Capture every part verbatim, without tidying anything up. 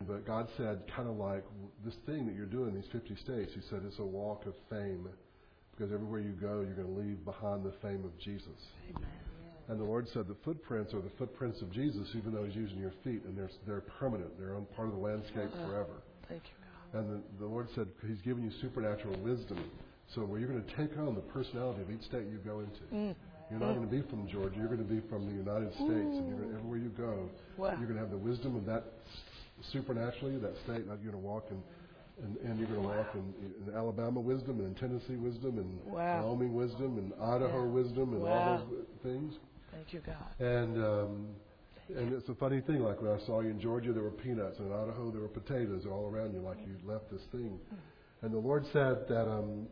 But God said, kind of like this thing that you're doing, these fifty states, He said it's a walk of fame. Because everywhere you go, you're going to leave behind the fame of Jesus. Amen. And the Lord said the footprints are the footprints of Jesus, even though He's using your feet. And they're, they're permanent. They're on part of the landscape forever. Thank you, God. And the, the Lord said He's giving you supernatural wisdom. So where you're going to take on the personality of each state you go into. Mm. You're not going to be from Georgia. You're going to be from the United States. And you're going to, everywhere you go, Wow. you're going to have the wisdom of that supernaturally, that state. You're going to walk in, and, and you're going to walk in, in Alabama wisdom and in Tennessee wisdom and wow. Wyoming wisdom and Idaho yeah. wisdom and wow. all those things. Thank you, God. And um, and it's a funny thing. Like when I saw you in Georgia, there were peanuts, and in Idaho there were potatoes all around you, like you left this thing. And the Lord said that um,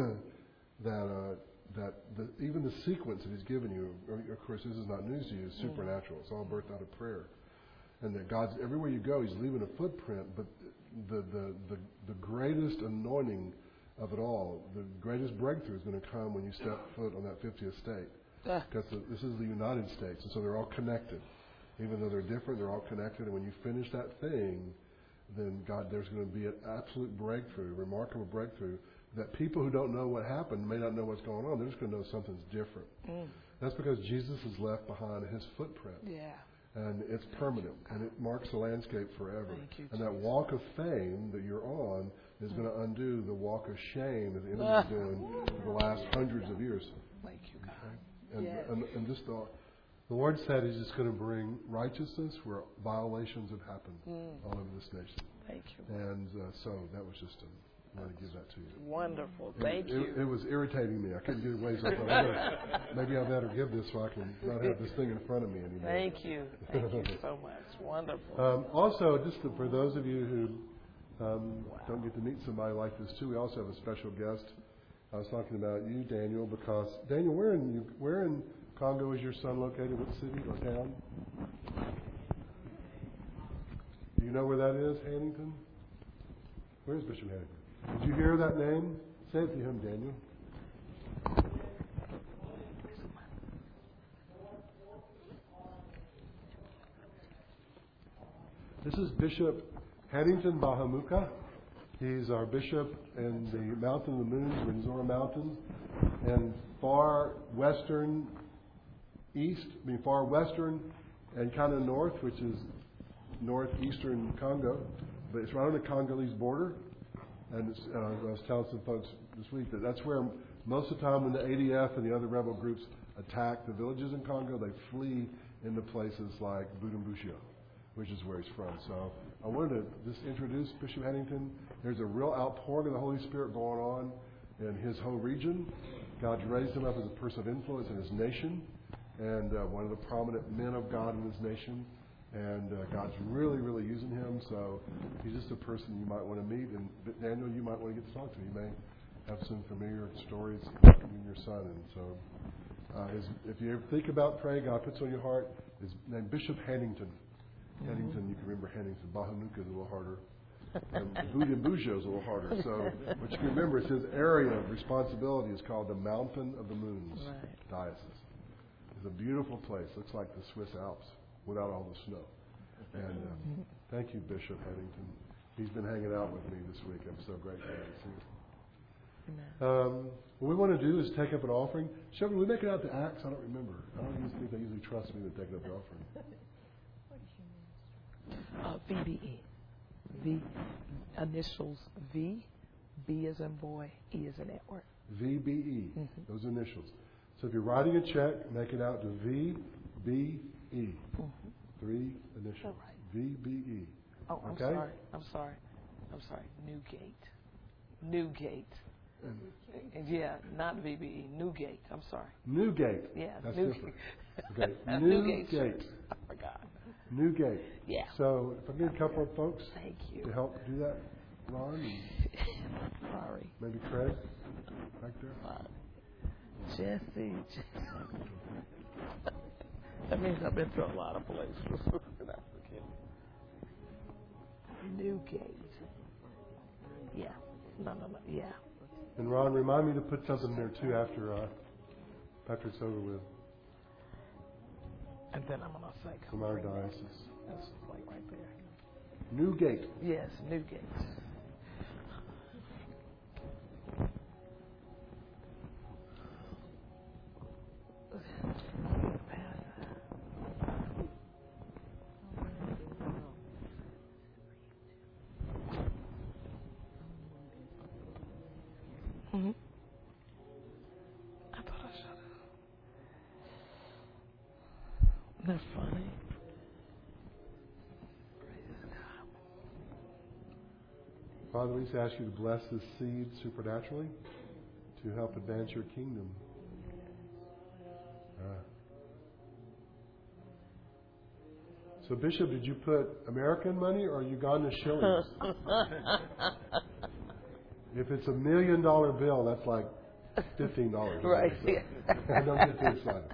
that uh, that the, even the sequence that He's given you, of course, this is not news to you. It's supernatural. It's all birthed out of prayer. And that God's everywhere you go, He's leaving a footprint. But the the the, the greatest anointing of it all, the greatest breakthrough is going to come when you step foot on that fiftieth state. Because uh. this is the United States, and so they're all connected. Even though they're different, they're all connected. And when you finish that thing, then God, there's going to be an absolute breakthrough, remarkable breakthrough, that people who don't know what happened may not know what's going on. They're just going to know something's different. Mm. That's because Jesus has left behind His footprint. Yeah. And it's permanent, and it marks the landscape forever. You, and that walk of fame that you're on is mm. going to undo the walk of shame that the enemy's doing for the last hundreds of years. Thank you, God. Okay? And, yes. and, and just the, the Lord said He's just going to bring righteousness where violations have happened mm. all over this nation. Thank you. And uh, so that was just a, I want to give that to you. Wonderful. And Thank it, you. It was irritating me. I couldn't get away. So I thought, I better, maybe I better give this so I can not have this thing in front of me anymore. Thank you. Thank you so much. Wonderful. Um, also, just to, for those of you who um, wow. don't get to meet somebody like this too, we also have a special guest. I was talking about you, Daniel, because Daniel, where in you, where in Congo is your son located? What city or town? Do you know where that is, Hannington? Where is Bishop Hannington? Did you hear that name? Say it to him, Daniel. This is Bishop Hannington Bahamuka. He's our bishop in the Mountain of the Moons, Rwenzori Mountains, and far western east, I mean far western and kind of north, which is northeastern Congo, but it's right on the Congolese border. And it's, uh, I was telling some folks this week that that's where most of the time when the A D F and the other rebel groups attack the villages in Congo, they flee into places like Bujumbura, which is where he's from. So I wanted to just introduce Bishop Hannington. There's a real outpouring of the Holy Spirit going on in his whole region. God's raised him up as a person of influence in his nation and uh, one of the prominent men of God in his nation. And uh, God's really, really using him. So he's just a person you might want to meet. And Daniel, you might want to get to talk to. You may have some familiar stories with your son. And so uh, his, if you ever think about praying, God puts on your heart, his name Bishop Hannington. Mm-hmm. Hannington, you can remember Hannington. Bahanuka is a little harder. And Bujumbura is a little harder. So what you can remember is his area of responsibility is called the Mountain of the Moons right. Diocese. It's a beautiful place. Looks like the Swiss Alps without all the snow. And uh, thank you, Bishop Hannington. He's been hanging out with me this week. I'm so grateful to see him. Um, what we want to do is take up an offering. Shall we make it out to Acts? I don't remember. I don't usually think they usually trust me to take up the offering. Uh, V B E. V initials V, B as in boy, E as in Edward. V B E. Mm-hmm. Those initials. So if you're writing a check, make it out to V B E. Mm-hmm. Three initials. Right. V B E. Oh, I'm okay? sorry. I'm sorry. I'm sorry. Newgate. Newgate. And, yeah, not V B E. Newgate. I'm sorry. Newgate. Yeah. That's Newgate. different. Okay. Newgate. Newgate. I forgot. Newgate. Yeah. So if I get a couple of folks Thank you. to help do that, Ron, and sorry. maybe Craig, back there. Uh, Jesse. That means I've been to a lot of places. Newgate. Yeah. No, no, no. Yeah. And Ron, remind me to put something there too after uh, after it's over with. And then I'm gonna say from our diocese. That's like right there. Newgate. Yes, Newgate. Mm-hmm. I thought I should have. They're funny. Father, we just ask you to bless this seed supernaturally to help advance your kingdom. Uh, so, Bishop, did you put American money or Uganda shillings? If it's a million dollar bill, that's like fifteen dollars. Right. So don't get too excited.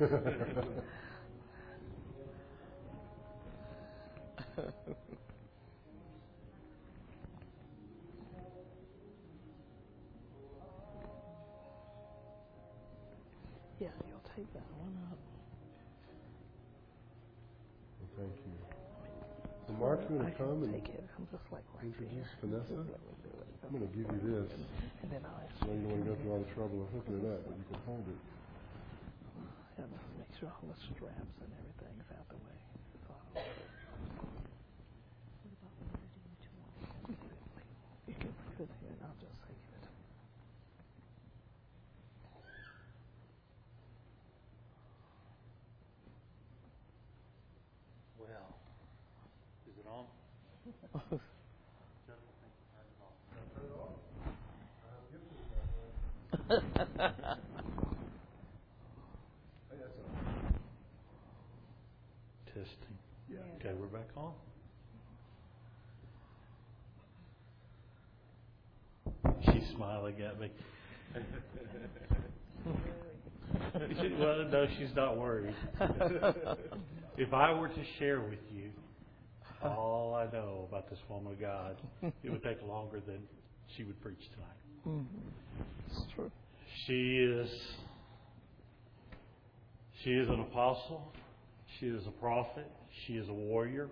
Yeah, you'll take that one up. Well, thank you. So Mark's going I to can come and take it. I'm just like right introduce there. Vanessa. Just let me do it. I'm going to give you this. And then I'll ask I know you don't want to go through all the trouble of hooking it up, but you can hold it. Yeah, just make sure all the straps and everything's out the way. So you can leave it here and I'll just take it. Well, is it on? Testing. Yeah. Okay, we're back on. She's smiling at me. She, well, no, she's not worried. If I were to share with you all I know about this woman of God, it would take longer than she would preach tonight. Mm-hmm. It's true. She is, she is an apostle. She is a prophet. She is a warrior.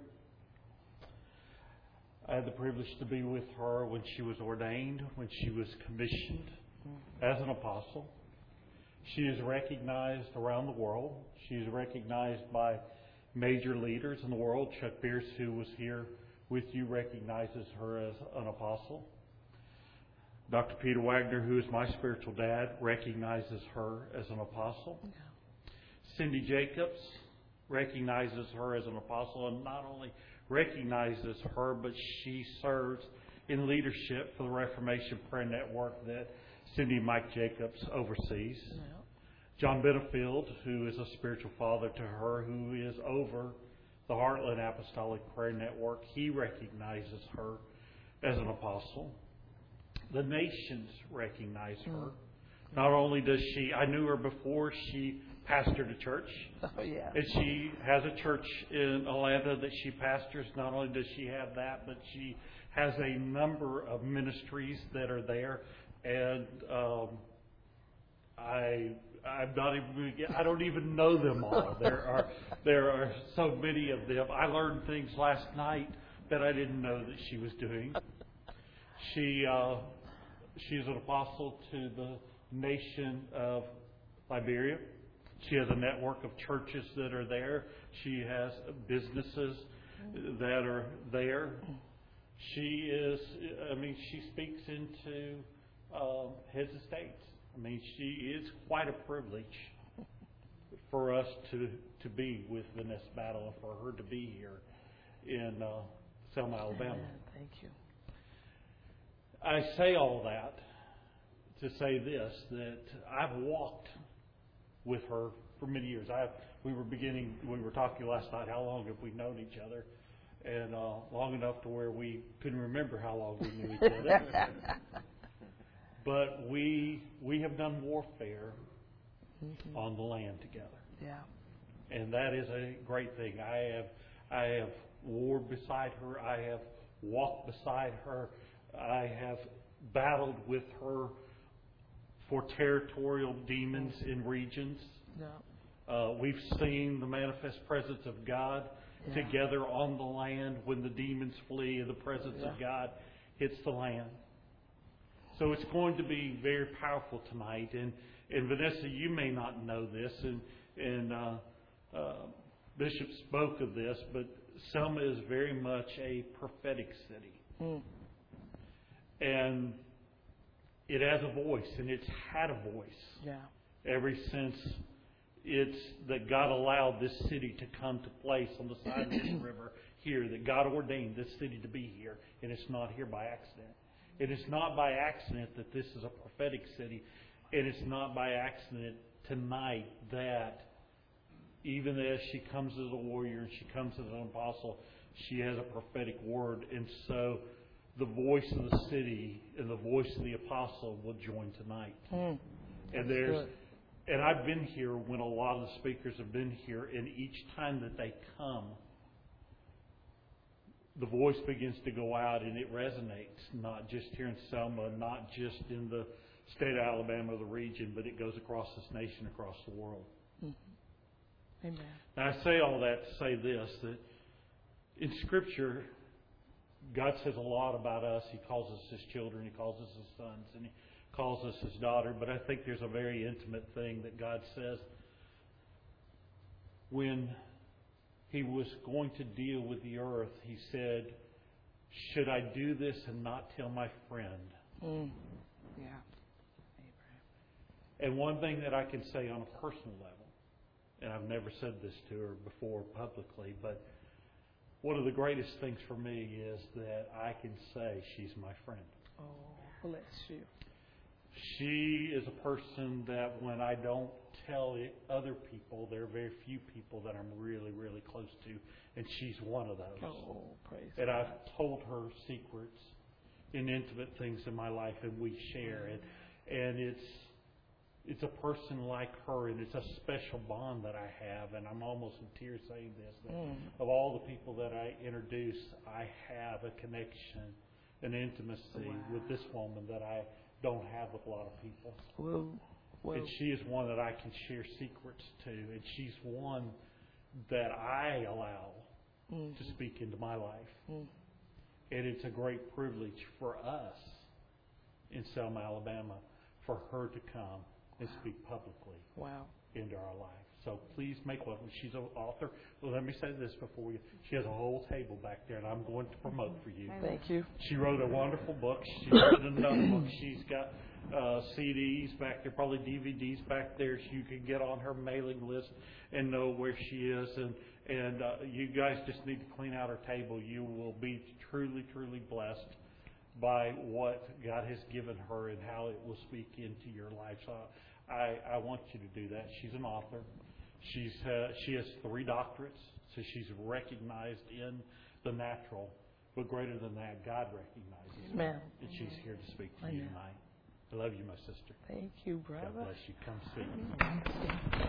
I had the privilege to be with her when she was ordained, when she was commissioned as an apostle. She is recognized around the world. She is recognized by major leaders in the world. Chuck Pierce, who was here with you, recognizes her as an apostle. Doctor Peter Wagner, who is my spiritual dad, recognizes her as an apostle. Yeah. Cindy Jacobs recognizes her as an apostle, and not only recognizes her, but she serves in leadership for the Reformation Prayer Network that Cindy and Mike Jacobs oversees. Yeah. John Benefield, who is a spiritual father to her, who is over the Heartland Apostolic Prayer Network, he recognizes her as an apostle. The nations recognize her. Mm. Not only does she, I knew her before she pastored a church. Oh, yeah. And she has a church in Atlanta that she pastors. Not only does she have that, but she has a number of ministries that are there. And um, I, I'm not even. I don't even know them all. There are there are so many of them. I learned things last night that I didn't know that she was doing. She uh, she's an apostle to the nation of Liberia. She has a network of churches that are there. She has businesses that are there. She is, I mean, she speaks into um, heads of states. I mean, she is quite a privilege for us to, to be with Vanessa Battle and for her to be here in uh, Selma, Alabama. Amen. Thank you. I say all that to say this, that I've walked with her for many years. I we were beginning, we were talking last night, how long have we known each other? And uh, long enough to where we couldn't remember how long we knew each other. But we we have done warfare mm-hmm. on the land together. Yeah. And that is a great thing. I have I have warred beside her. I have walked beside her. I have battled with her for territorial demons in regions. Yeah. Uh, we've seen the manifest presence of God Yeah. together on the land when the demons flee and the presence Yeah. of God hits the land. So it's going to be very powerful tonight. And, and Vanessa, you may not know this, and, and uh, uh, Bishop spoke of this, but Selma is very much a prophetic city. Mm. And it has a voice, and it's had a voice Yeah. ever since it's that God allowed this city to come to place on the side of this river here, that God ordained this city to be here, and it's not here by accident. It is not by accident that this is a prophetic city. It is not by accident tonight that even as she comes as a warrior and she comes as an apostle, she has a prophetic word. And so the voice of the city and the voice of the apostle will join tonight. Mm. And there's good. and I've been here when a lot of the speakers have been here, and each time that they come, the voice begins to go out and it resonates, not just here in Selma, not just in the state of Alabama or the region, but it goes across this nation, across the world. Mm-hmm. Amen. Now, I say all that to say this, that in Scripture, God says a lot about us. He calls us His children. He calls us His sons. And He calls us His daughter. But I think there's a very intimate thing that God says. When He was going to deal with the earth, He said, should I do this and not tell my friend? Mm. Yeah. And one thing that I can say on a personal level, and I've never said this to her before publicly, but one of the greatest things for me is that I can say she's my friend. Oh, bless you. She is a person that when I don't tell it, other people, there are very few people that I'm really, really close to, and she's one of those. Oh, praise And God. I've told her secrets and intimate things in my life, and we share it. And it's it's a person like her, and it's a special bond that I have, and I'm almost in tears saying this. That Mm. of all the people that I introduce, I have a connection, an intimacy Wow. with this woman that I don't have with a lot of people. Whoa. Whoa. And she is one that I can share secrets to, and she's one that I allow Mm. to speak into my life. Mm. And it's a great privilege for us in Selma, Alabama, for her to come and speak publicly Wow. into our life. So please make welcome. She's an author. Well, let me say this before we. She has a whole table back there, and I'm going to promote for you. Thank you. She wrote a wonderful book. She wrote another book. She's got uh, C Ds back there, probably D V Ds back there. So you can get on her mailing list and know where she is. And and uh, you guys just need to clean out her table. You will be truly, truly blessed by what God has given her and how it will speak into your life. So I, I want you to do that. She's an author. She's uh, she has three doctorates, so she's recognized in the natural. But greater than that, God recognizes her. Amen. And she's here to speak to you Amen. tonight. I love you, my sister. Thank you, brother. God bless you. Come speak.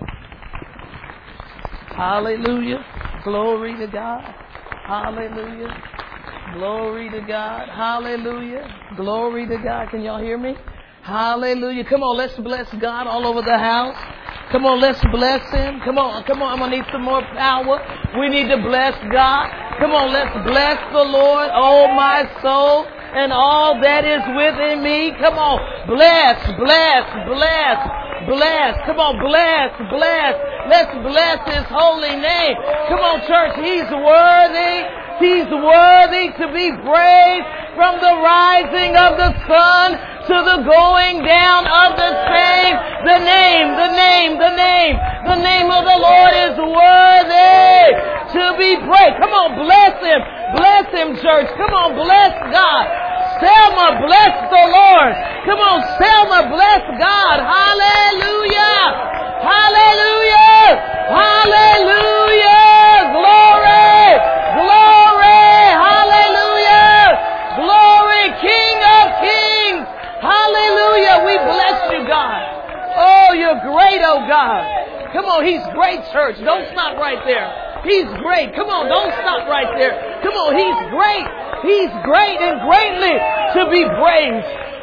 Hallelujah. Glory to God. Hallelujah. Glory to God. Hallelujah. Glory to God. Can y'all hear me? Hallelujah. Come on, let's bless God all over the house. Come on, let's bless Him. Come on, come on. I'm going to need some more power. We need to bless God. Come on, let's bless the Lord, oh my soul, and all that is within me. Come on, bless, bless, bless, bless. Come on, bless, bless. Let's bless His holy name. Come on, church, He's worthy. He's worthy to be praised from the rising of the sun to the going down of the same. The name, the name, the name, the name of the Lord is worthy to be praised. Come on, bless Him. Bless Him, church. Come on, bless God. Selma, bless the Lord. Come on, Selma, bless God. Hallelujah. Hallelujah. Hallelujah. Glory. Glory. Hallelujah. Glory, King of Kings. Hallelujah. We bless you, God. Oh, you're great, oh God. Come on, He's great, church. Don't stop right there. He's great. Come on, don't stop right there. Come on, He's great. He's great and greatly to be praised.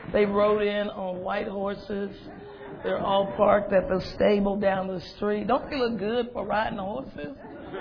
They rode in on white horses. They're all parked at the stable down the street. Don't they look good for riding horses?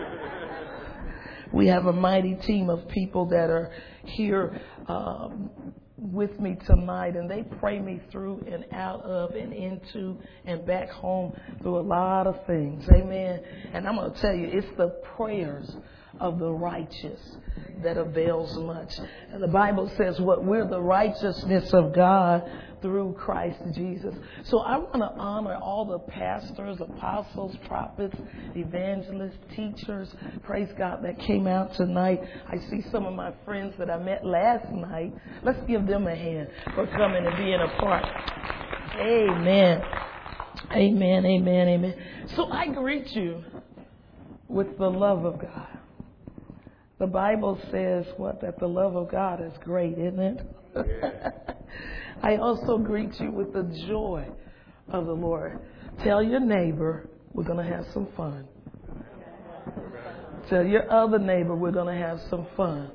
We have a mighty team of people that are here um, with me tonight, and they pray me through and out of and into and back home through a lot of things. Amen. And I'm going to tell you, it's the prayers of the righteous that avails much. And the Bible says what we're the righteousness of God through Christ Jesus. So I want to honor all the pastors, apostles, prophets, evangelists, teachers, praise God, that came out tonight. I see some of my friends that I met last night. Let's give them a hand for coming and being a part. Amen. Amen, amen, amen. So I greet you with the love of God. The Bible says what? That the love of God is great, isn't it? I also greet you with the joy of the Lord. Tell your neighbor we're going to have some fun. Tell your other neighbor we're going to have some fun.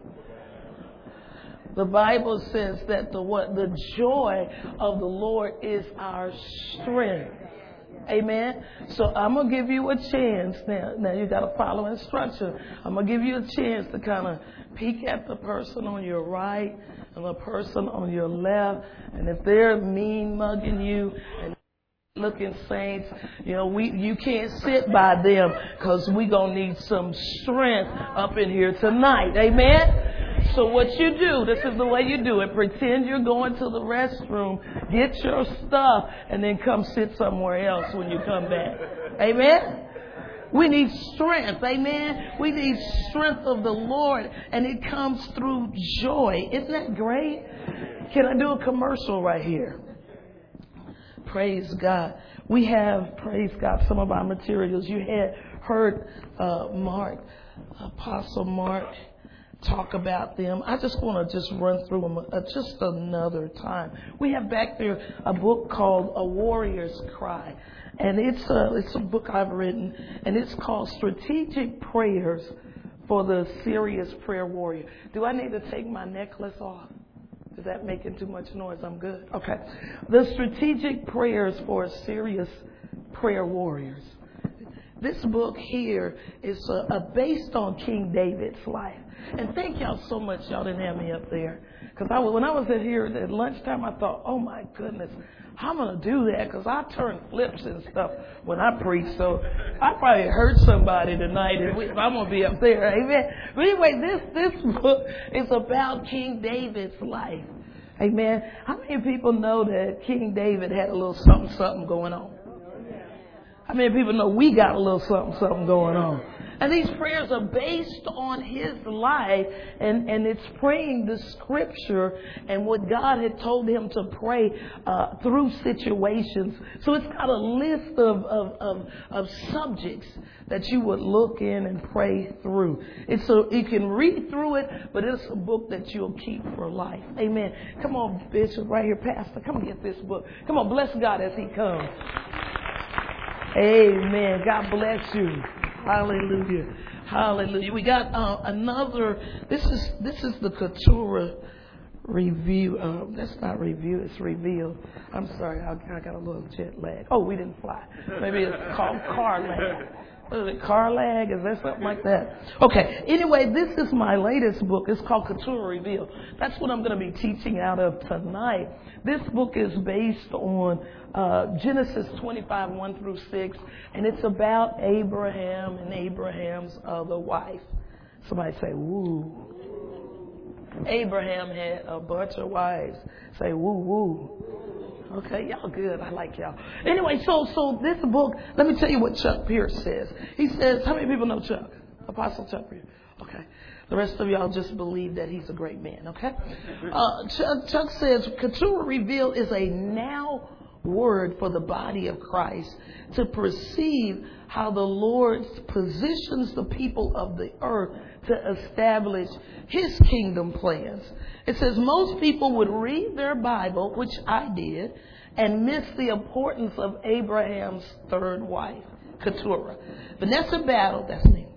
The Bible says that the what? The joy of the Lord is our strength. Amen. So I'm going to give you a chance now. Now you got to follow instruction. I'm going to give you a chance to kind of peek at the person on your right and the person on your left. And if they're mean mugging you and looking saints, you know, we you can't sit by them because we're going to need some strength up in here tonight. Amen. So what you do, this is the way you do it. Pretend you're going to the restroom, get your stuff, and then come sit somewhere else when you come back. Amen? We need strength. Amen? We need strength of the Lord, and it comes through joy. Isn't that great? Can I do a commercial right here? Praise God. We have, praise God, some of our materials. You had heard uh, Mark, Apostle Mark, talk about them. I just want to just run through them uh, just another time. We have back there a book called A Warrior's Cry, and it's a, it's a book I've written, and it's called Strategic Prayers for the Serious Prayer Warrior. Do I need to take my necklace off? Is that making too much noise? I'm good. Okay. The Strategic Prayers for Serious Prayer Warriors. This book here is uh, uh, based on King David's life. And thank y'all so much y'all didn't have me up there. Because I, when I was at here at lunchtime, I thought, oh my goodness, how am I going to do that? Because I turn flips and stuff when I preach. So I probably hurt somebody tonight if, we, if I'm going to be up there. Amen. But anyway, this, this book is about King David's life. Amen. How many people know that King David had a little something, something going on? How many people know we got a little something, something going on? And these prayers are based on his life, and, and it's praying the scripture and what God had told him to pray uh, through situations. So it's got a list of, of, of, of subjects that you would look in and pray through. It's a, you can read through it, but it's a book that you'll keep for life. Amen. Come on, Bishop, right here, Pastor. Come get this book. Come on, bless God as he comes. Amen. God bless you. Hallelujah. Hallelujah. We got uh, another. This is this is the Keturah review. Uh, that's not review. It's reveal. I'm sorry. I, I got a little jet lag. Oh, we didn't fly. Maybe it's called car lag. What is it? Car lag? Is there something like that? Okay. Anyway, this is my latest book. It's called Keturah Reveal. That's what I'm going to be teaching out of tonight. This book is based on uh, Genesis twenty-five, one through six, and it's about Abraham and Abraham's other wife. Somebody say, woo. Abraham had a bunch of wives. Say, woo, woo. Okay, y'all good. I like y'all. Anyway, so so this book, let me tell you what Chuck Pierce says. He says, how many people know Chuck? Apostle Chuck Pierce. Okay. The rest of y'all just believe that he's a great man, okay? Uh, Chuck, Chuck says, Keturah Reveal is a now word for the body of Christ to perceive how the Lord positions the people of the earth to establish his kingdom plans. It says most people would read their Bible, which I did, and miss the importance of Abraham's third wife, Keturah. Vanessa Battle, that's me,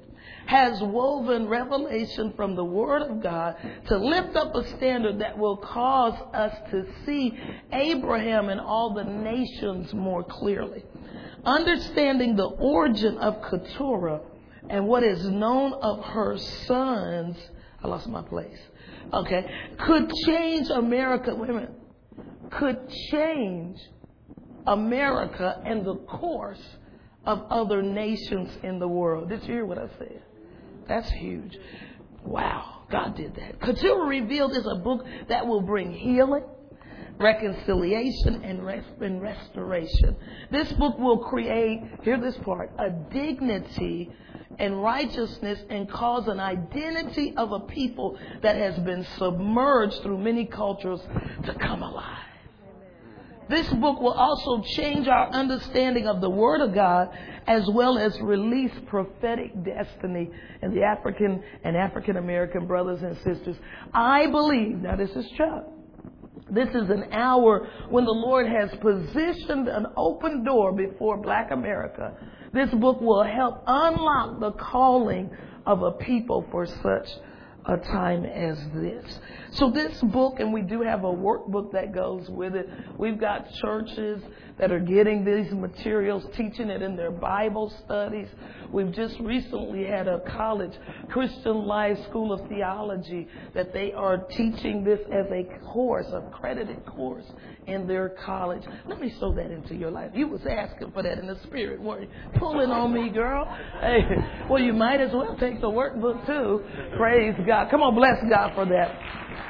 has woven revelation from the Word of God to lift up a standard that will cause us to see Abraham and all the nations more clearly. Understanding the origin of Keturah and what is known of her sons, I lost my place, okay, could change America, wait a minute, could change America and the course of other nations in the world. Did you hear what I said? That's huge. Wow, God did that. Keturah Revealed is a book that will bring healing, reconciliation, and, rest, and restoration. This book will create, hear this part, a dignity and righteousness and cause an identity of a people that has been submerged through many cultures to come alive. This book will also change our understanding of the Word of God as well as release prophetic destiny in the African and African American brothers and sisters. I believe, now this is Chuck, this is an hour when the Lord has positioned an open door before Black America. This book will help unlock the calling of a people for such a time as this. So this book, and we do have a workbook that goes with it. We've got churches that are getting these materials, teaching it in their Bible studies. We've just recently had a college, Christian Life School of Theology, that they are teaching this as a course, a credited course in their college. Let me sow that into your life. You was asking for that in the spirit, weren't you? Pulling on me, girl. Hey, well, you might as well take the workbook too. Praise God. Come on, bless God for that.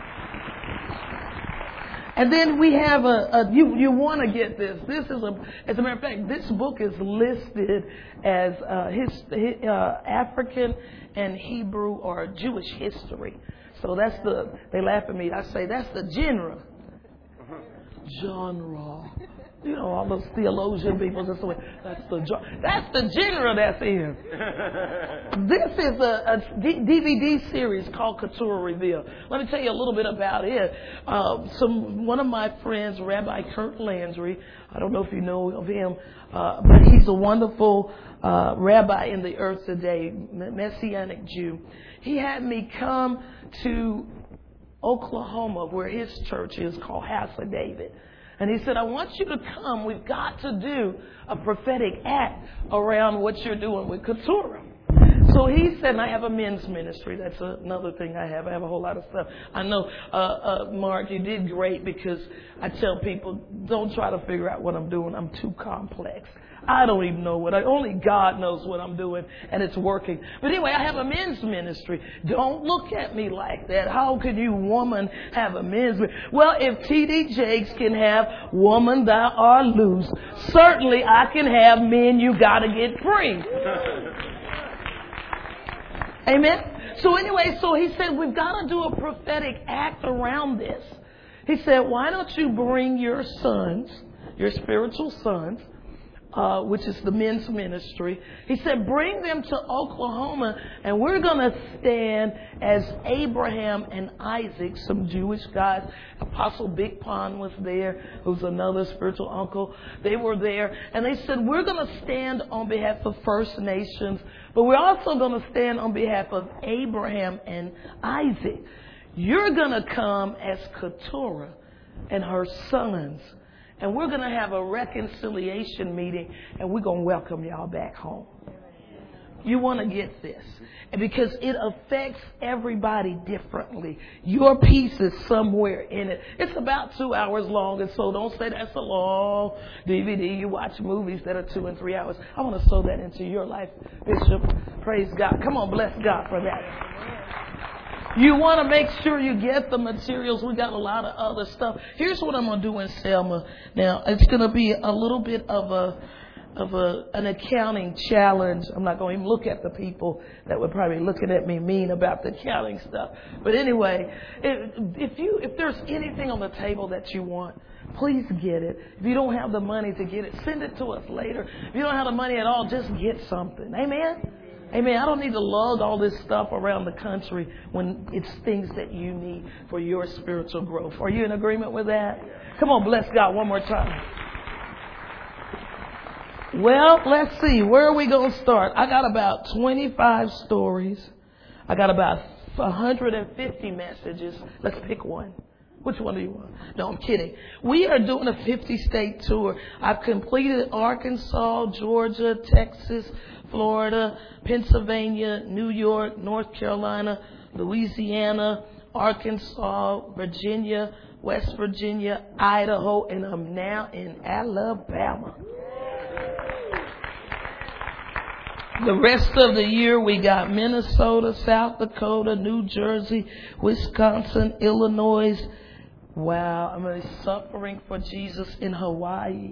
And then we have a, a you, you want to get this. This is a, as a matter of fact, this book is listed as uh, his, uh, African and Hebrew or Jewish history. So that's the, they laugh at me. I say that's the genre. Genre. You know, all those theologian people just say, that's the that's the genre that's in. This is a, a D- DVD series called Keturah Revealed. Let me tell you a little bit about it. Uh, some one of my friends, Rabbi Kurt Landry, I don't know if you know of him, uh, but he's a wonderful uh, rabbi in the earth today, Messianic Jew. He had me come to Oklahoma, where his church is called House of David. And he said, I want you to come. We've got to do a prophetic act around what you're doing with Keturah. So he said, and I have a men's ministry. That's another thing I have. I have a whole lot of stuff. I know, uh, uh, Mark, you did great because I tell people, don't try to figure out what I'm doing. I'm too complex. I don't even know what I, only God knows what I'm doing, and it's working. But anyway, I have a men's ministry. Don't look at me like that. How could you, woman, have a men's ministry? Well, if T D Jakes can have woman thou art loose, certainly I can have men you gotta get free. Amen? So anyway, so he said, we've got to do a prophetic act around this. He said, why don't you bring your sons, your spiritual sons, Uh, which is the men's ministry. He said, bring them to Oklahoma and we're going to stand as Abraham and Isaac, some Jewish guys. Apostle Big Pond was there, who's another spiritual uncle. They were there. And they said, we're going to stand on behalf of First Nations, but we're also going to stand on behalf of Abraham and Isaac. You're going to come as Keturah and her sons. And we're going to have a reconciliation meeting, and we're going to welcome y'all back home. You want to get this. And because it affects everybody differently. Your piece is somewhere in it. It's about two hours long, and so don't say that's a long D V D. You watch movies that are two and three hours. I want to sow that into your life, Bishop. Praise God. Come on, bless God for that. You want to make sure you get the materials. We got a lot of other stuff. Here's what I'm going to do in Selma. Now, it's going to be a little bit of a of a an accounting challenge. I'm not going to even look at the people that were probably looking at me mean about the accounting stuff. But anyway, if, if you if there's anything on the table that you want, please get it. If you don't have the money to get it, send it to us later. If you don't have the money at all, just get something. Amen? Amen. I don't need to lug all this stuff around the country when it's things that you need for your spiritual growth. Are you in agreement with that? Come on, bless God one more time. Well, let's see. Where are we going to start? I got about twenty-five stories. I got about one hundred fifty messages. Let's pick one. Which one do you want? No, I'm kidding. We are doing a fifty-state tour. I've completed Arkansas, Georgia, Texas, Florida, Pennsylvania, New York, North Carolina, Louisiana, Arkansas, Virginia, West Virginia, Idaho, and I'm now in Alabama. The rest of the year, we got Minnesota, South Dakota, New Jersey, Wisconsin, Illinois. Wow, I'm really suffering for Jesus in Hawaii.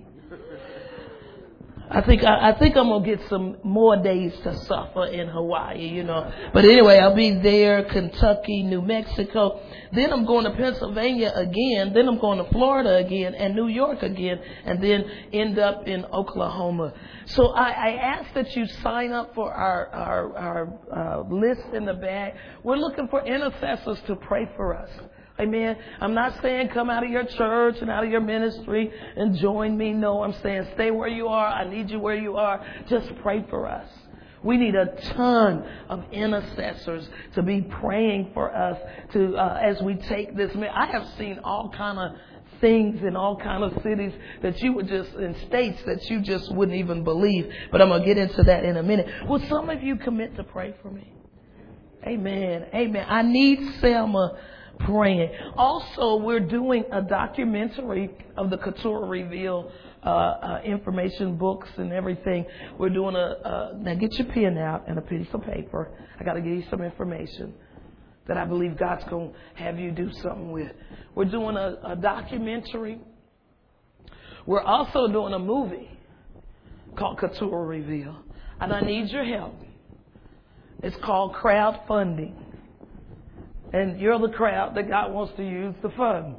I think I, I think I'm gonna get some more days to suffer in Hawaii, you know. But anyway, I'll be there, Kentucky, New Mexico. Then I'm going to Pennsylvania again. Then I'm going to Florida again and New York again, and then end up in Oklahoma. So I, I ask that you sign up for our our, our uh, list in the back. We're looking for intercessors to pray for us. Amen. I'm not saying come out of your church and out of your ministry and join me. No, I'm saying stay where you are. I need you where you are. Just pray for us. We need a ton of intercessors to be praying for us to uh, as we take this. I have seen all kind of things in all kind of cities that you would just, in states that you just wouldn't even believe. But I'm going to get into that in a minute. Will some of you commit to pray for me? Amen. Amen. I need Selma praying. Also, we're doing a documentary of the Keturah Reveal uh, uh, information books and everything. We're doing a, uh, now get your pen out and a piece of paper. I got to give you some information that I believe God's going to have you do something with. We're doing a, a documentary. We're also doing a movie called Keturah Reveal. And I need your help. It's called crowdfunding. And you're the crowd that God wants to use to fund.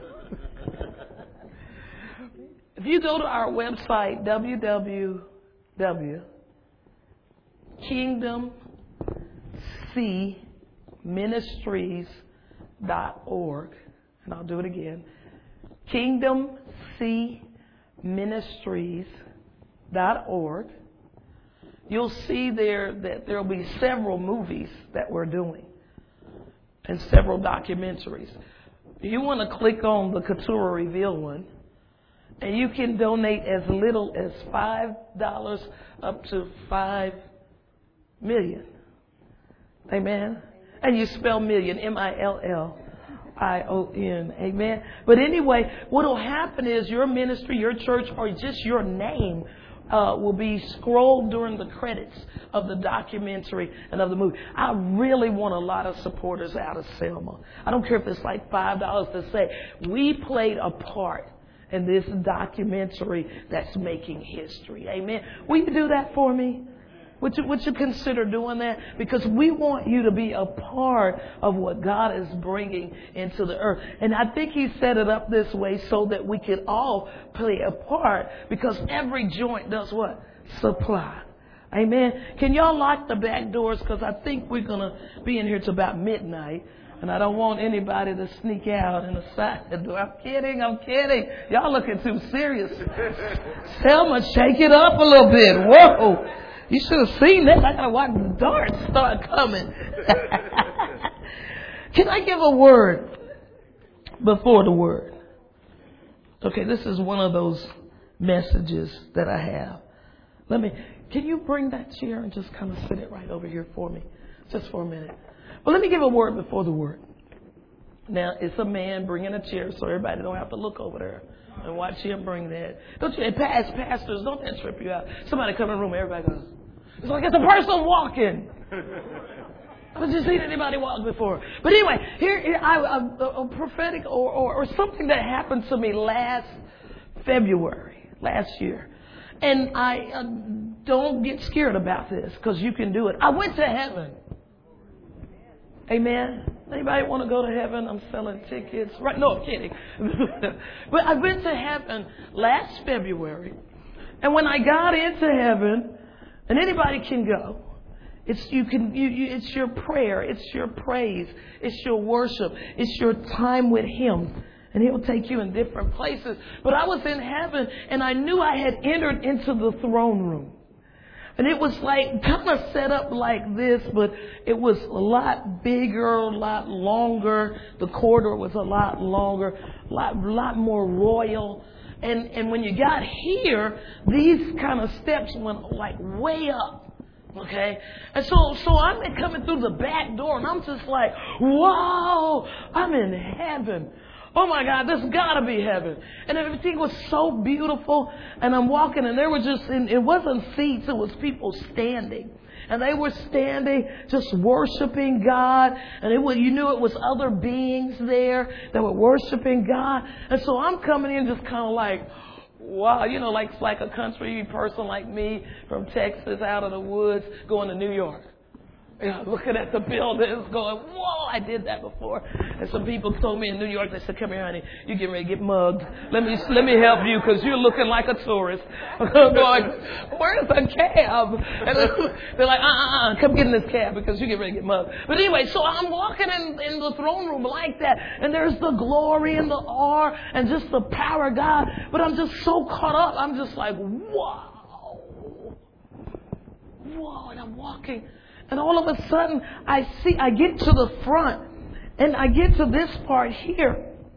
If you go to our website, w w w dot kingdom c ministries dot org, and I'll do it again, kingdom c ministries dot org, you'll see there that there will be several movies that we're doing and several documentaries. You want to click on the Keturah Reveal one, and you can donate as little as five dollars up to five million. Amen? And you spell million, M I L L I O N. Amen? But anyway, what will happen is your ministry, your church, or just your name Uh, will be scrolled during the credits of the documentary and of the movie. I really want a lot of supporters out of Selma. I don't care if it's like five dollars to say, we played a part in this documentary that's making history. Amen. Will you do that for me? Would you, would you consider doing that? Because we want you to be a part of what God is bringing into the earth. And I think He set it up this way so that we could all play a part, because every joint does what? Supply. Amen. Can y'all lock the back doors? Because I think we're going to be in here till about midnight. And I don't want anybody to sneak out in the side door. I'm kidding. I'm kidding. Y'all looking too serious. Selma, shake it up a little bit. Whoa. You should have seen that. I got to watch the darts start coming. Can I give a word before the word? Okay, this is one of those messages that I have. Let me, can you bring that chair and just kind of sit it right over here for me? Just for a minute. Well, let me give a word before the word. Now, it's a man bringing a chair, so everybody don't have to look over there and watch him bring that. Don't you, and past pastors, don't that trip you out? Somebody come in the room, everybody goes, it's like it's a person walking. I've just seen anybody walk before. But anyway, here, here I, a, a prophetic or, or, or something that happened to me last February, last year. And I uh, don't get scared about this, because you can do it. I went to heaven. Amen. Anybody want to go to heaven? I'm selling tickets. Right? No, I'm kidding. But I went to heaven last February. And when I got into heaven, and anybody can go, it's you can you, you it's your prayer, it's your praise, it's your worship, it's your time with Him. And He'll take you in different places. But I was in heaven and I knew I had entered into the throne room. And it was like kind of set up like this, but it was a lot bigger, a lot longer. The corridor was a lot longer, a lot, lot more royal. And, and when you got here, these kind of steps went like way up. Okay. And so, so I'm coming through the back door and I'm just like, whoa, I'm in heaven. Oh my God, this gotta be heaven. And everything was so beautiful. And I'm walking and there were just, it wasn't seats, it was people standing. And they were standing, just worshiping God. And it was, you knew it was other beings there that were worshiping God. And so I'm coming in just kind of like, wow, you know, like, like a country person like me from Texas out of the woods going to New York. You know, looking at the buildings going, whoa, I did that before. And some people told me in New York, they said, come here, honey, you're getting ready to get mugged. Let me let me help you because you're looking like a tourist. I'm going, where's the cab? And they're like, uh-uh-uh, come get in this cab because you're getting ready to get mugged. But anyway, so I'm walking in, in the throne room like that. And there's the glory and the awe and just the power of God. But I'm just so caught up. I'm just like, whoa. Whoa, and I'm walking. And all of a sudden, I see, I get to the front, and I get to this part here.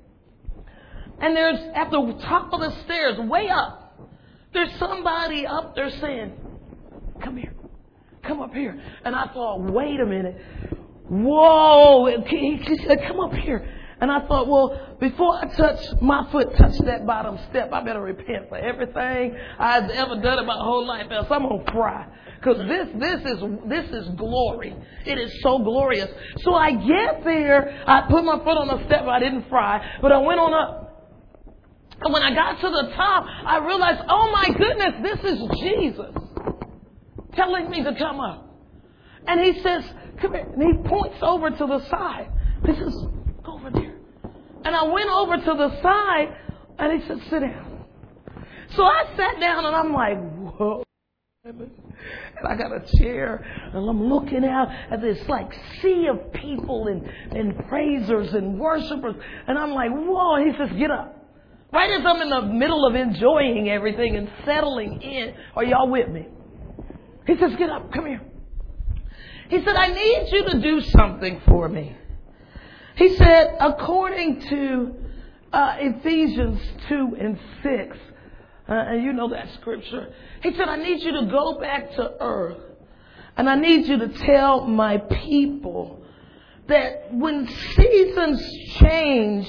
And there's, at the top of the stairs, way up, there's somebody up there saying, come here, come up here. And I thought, wait a minute. Whoa, he said, come up here. And I thought, well, before I touch, my foot touched that bottom step, I better repent for everything I've ever done in my whole life, else I'm going to fry. Because this, this is, this is glory. It is so glorious. So I get there, I put my foot on the step, I didn't fry, but I went on up. And when I got to the top, I realized, oh my goodness, this is Jesus telling me to come up. And he says, come here. And he points over to the side. He says, go over there. And I went over to the side and he said, sit down. So I sat down and I'm like, whoa. And I got a chair and I'm looking out at this like sea of people and, and praisers and worshipers. And I'm like, whoa. And he says, get up. Right as I'm in the middle of enjoying everything and settling in. Are y'all with me? He says, get up. Come here. He said, I need you to do something for me. He said, according to uh, Ephesians two and six, uh, and you know that scripture, he said, I need you to go back to earth and I need you to tell my people that when seasons change,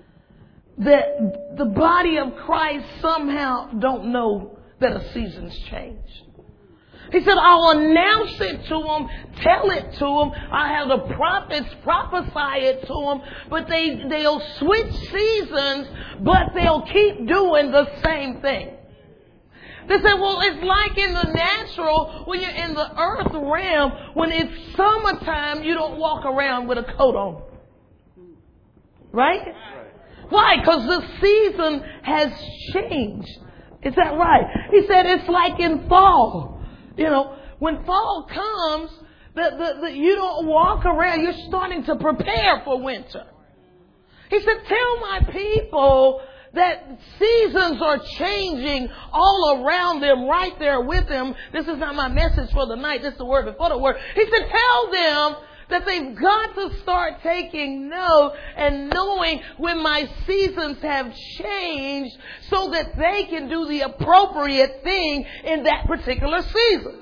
that the body of Christ somehow don't know that a season's changed. He said, I'll announce it to them, tell it to them. I have the prophets prophesy it to them, but they, they'll switch seasons, but they'll keep doing the same thing. They said, well, it's like in the natural, when you're in the earth realm, when it's summertime, you don't walk around with a coat on. Right? Why? Because the season has changed. Is that right? He said, it's like in fall. You know, when fall comes, the, the, the, you don't walk around. You're starting to prepare for winter. He said, tell my people that seasons are changing all around them, right there with them. This is not my message for the night. This is the word before the word. He said, tell them that they've got to start taking note and knowing when my seasons have changed so that they can do the appropriate thing in that particular season.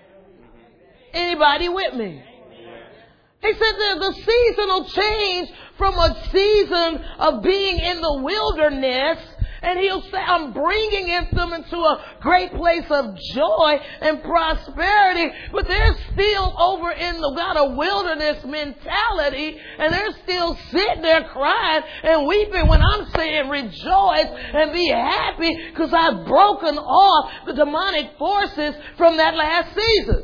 Anybody with me? He said that the season will change from a season of being in the wilderness, and he'll say, I'm bringing them into a great place of joy and prosperity, but they're still over in the got a wilderness mentality, and they're still sitting there crying and weeping when I'm saying rejoice and be happy because I've broken off the demonic forces from that last season.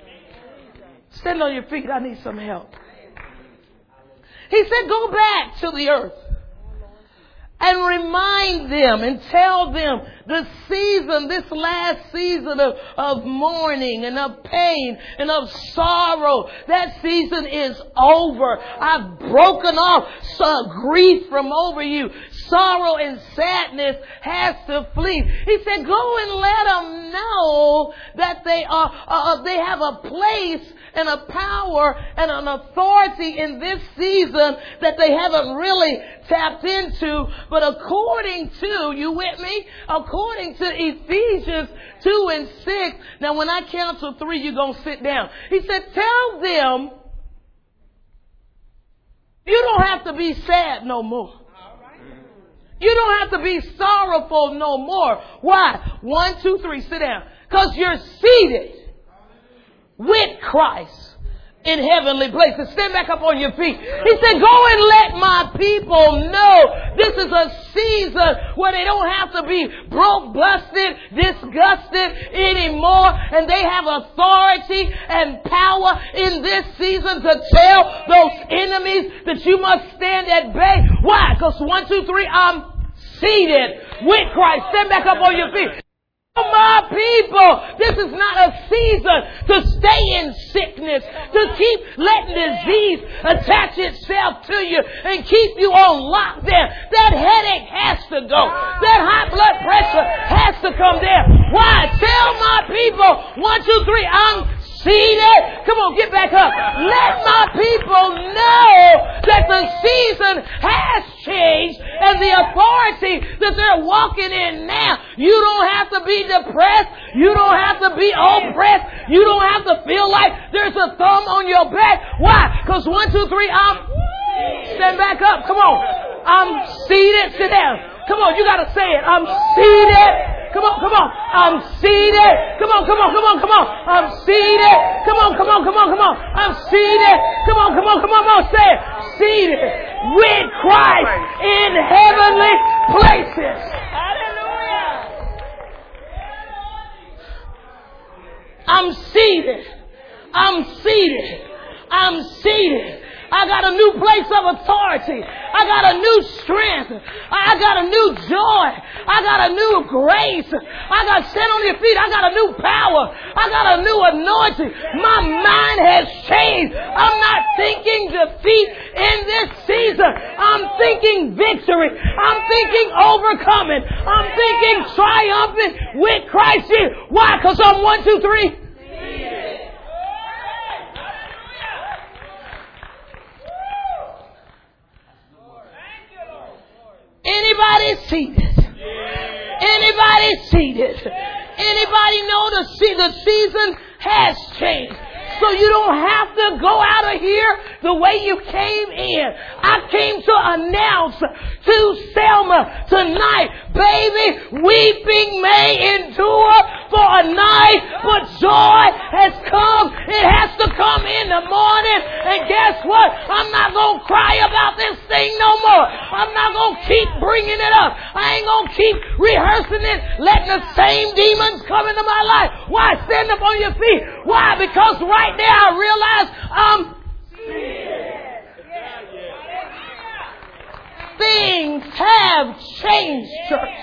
Stand on your feet. I need some help. He said, go back to the earth and remind them them and tell them the season, this last season of, of mourning and of pain and of sorrow, that season is over. I've broken off some grief from over you. Sorrow and sadness has to flee. He said, go and let them know that they are, uh, they have a place and a power and an authority in this season that they haven't really tapped into. But according to, you with me? According to Ephesians two and six. Now when I count to three, you're going to sit down. He said, tell them you don't have to be sad no more. You don't have to be sorrowful no more. Why? One, two, three, sit down. Because you're seated with Christ in heavenly places. Stand back up on your feet. He said, go and let my people know this is a season where they don't have to be broke, busted, disgusted anymore. And they have authority and power in this season to tell those enemies that you must stand at bay. Why? Because one, two, three, I'm seated with Christ. Stand back up on your feet. My people, this is not a season to stay in sickness, to keep letting disease attach itself to you and keep you on lockdown. That headache has to go. That high blood pressure has to come down. Why? Tell my people, one, two, three, I'm seated. Come on, get back up. Let my people know that the season has changed and the authority that they're walking in now. You don't have to be depressed. You don't have to be oppressed. You don't have to feel like there's a thumb on your back. Why? Because one, two, three, I'm... Stand back up. Come on. I'm seated. Sit down. Come on, you got to say it. I'm seated. Come on, come on. I'm seated. Come on, come on, come on, come on. I'm seated. Come on, come on, come on, come on. I'm seated. Come on, come on, come on, come on. Say it. Seated with Christ in heavenly places. Hallelujah. I'm seated. I'm seated. I'm seated. I got a new place of authority. I got a new strength. I got a new joy. I got a new grace. I got stand on your feet. I got a new power. I got a new anointing. My mind has changed. I'm not thinking defeat in this season. I'm thinking victory. I'm thinking overcoming. I'm thinking triumphant with Christ Jesus. Why? Because I'm one, two, three. Anybody seated? Anybody seated? Anybody know the, se- the season has changed? So you don't have to go out of here the way you came in. I came to announce to Selma tonight, baby, weeping may endure for a night, but joy has come. It has to come in the morning. And guess what? I'm not going to cry about this thing no more. I'm not going to keep bringing it up. I ain't going to keep rehearsing it, letting the same demons come into my life. Why? Stand up on your feet. Why? Because right there I realize I'm things have changed, church.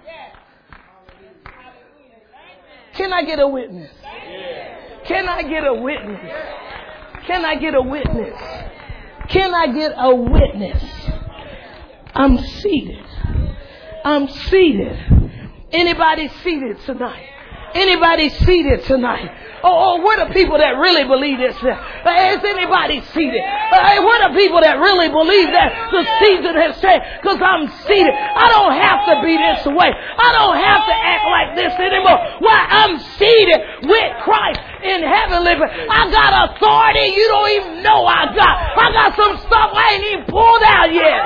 Can I get a witness? Can I get a witness? Can I get a witness? Can I get a witness? I'm seated. I'm seated. Anybody seated tonight? Anybody seated tonight? Oh, oh, what are people that really believe this? Uh, is anybody seated? Uh, what are people that really believe that the season has changed? Because I'm seated. I don't have to be this way. I don't have to act like this anymore. Why? I'm seated with Christ in heavenly. I got authority you don't even know I got. I got some stuff I ain't even pulled out yet.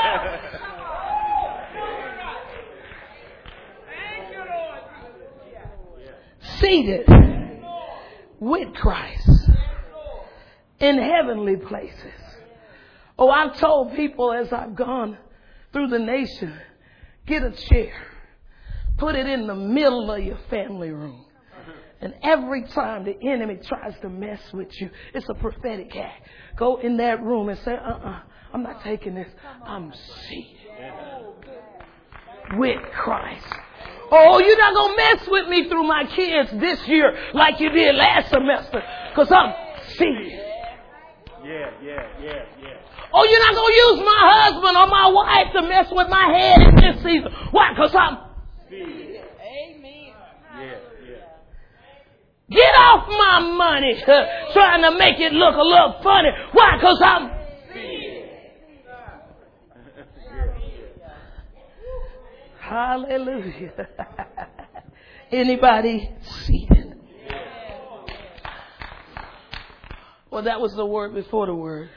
Seated with Christ in heavenly places. Oh, I've told people as I've gone through the nation, get a chair, put it in the middle of your family room. And every time the enemy tries to mess with you, it's a prophetic act. Go in that room and say, uh-uh, I'm not taking this. I'm seated. with Christ. Oh, you're not going to mess with me through my kids this year like you did last semester, because I'm seated. Yeah, yeah, yeah, yeah. Oh, you're not going to use my husband or my wife to mess with my head in this season. Why? Because I'm seated. Amen. Yeah, yeah. Get off my money uh, trying to make it look a little funny. Why? Because I'm seated. Hallelujah. Anybody seated? Well, that was the word before the word.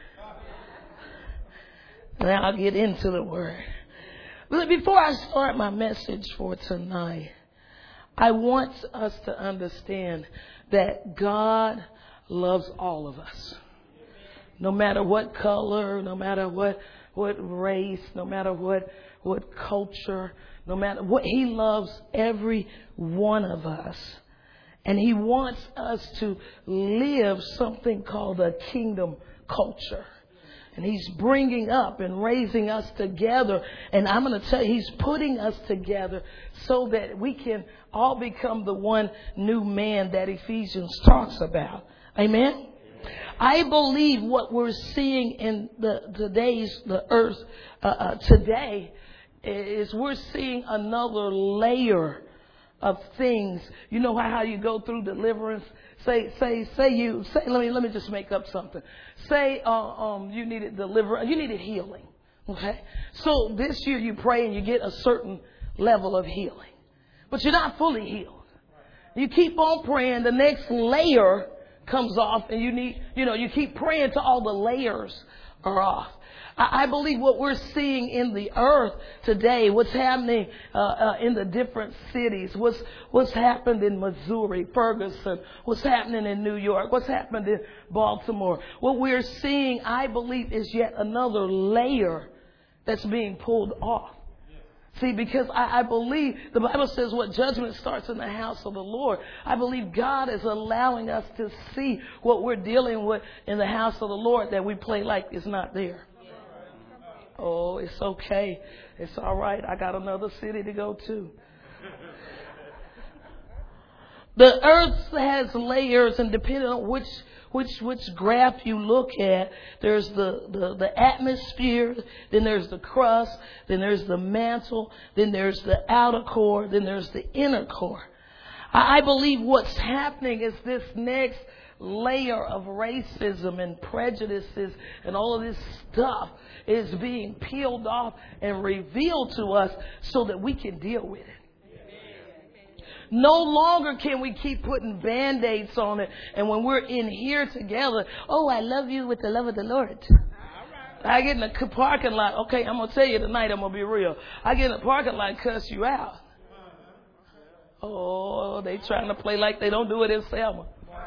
Now I'll get into the word. But before I start my message for tonight, I want us to understand that God loves all of us. No matter what color, no matter what, what race, no matter what, what culture, no matter what, He loves every one of us. And He wants us to live something called a kingdom culture. And He's bringing up and raising us together. And I'm going to tell you, He's putting us together so that we can all become the one new man that Ephesians talks about. Amen? I believe what we're seeing in the today's the earth uh, uh, today is we're seeing another layer of things. You know how, how you go through deliverance? Say, say, say you, say, let me, let me just make up something. Say, uh, um, you needed deliverance, you needed healing. Okay. So this year you pray and you get a certain level of healing, but you're not fully healed. You keep on praying. The next layer comes off and you need, you know, you keep praying till all the layers are off. I believe what we're seeing in the earth today, what's happening uh, uh, in the different cities, what's what's happened in Missouri, Ferguson, what's happening in New York, what's happened in Baltimore. What we're seeing, I believe, is yet another layer that's being pulled off. See, because I, I believe the Bible says what judgment starts in the house of the Lord. I believe God is allowing us to see what we're dealing with in the house of the Lord that we play like it's not there. Oh, it's okay. It's all right. I got another city to go to. The earth has layers, and depending on which which which graph you look at, there's the, the, the atmosphere, then there's the crust, then there's the mantle, then there's the outer core, then there's the inner core. I, I believe what's happening is this next layer of racism and prejudices and all of this stuff is being peeled off and revealed to us so that we can deal with it. No longer can we keep putting Band-Aids on it. And when we're in here together, oh, I love you with the love of the Lord. I get in the parking lot. Okay, I'm going to tell you tonight, I'm going to be real. I get in the parking lot and cuss you out. Oh, they trying to play like they don't do it in Selma.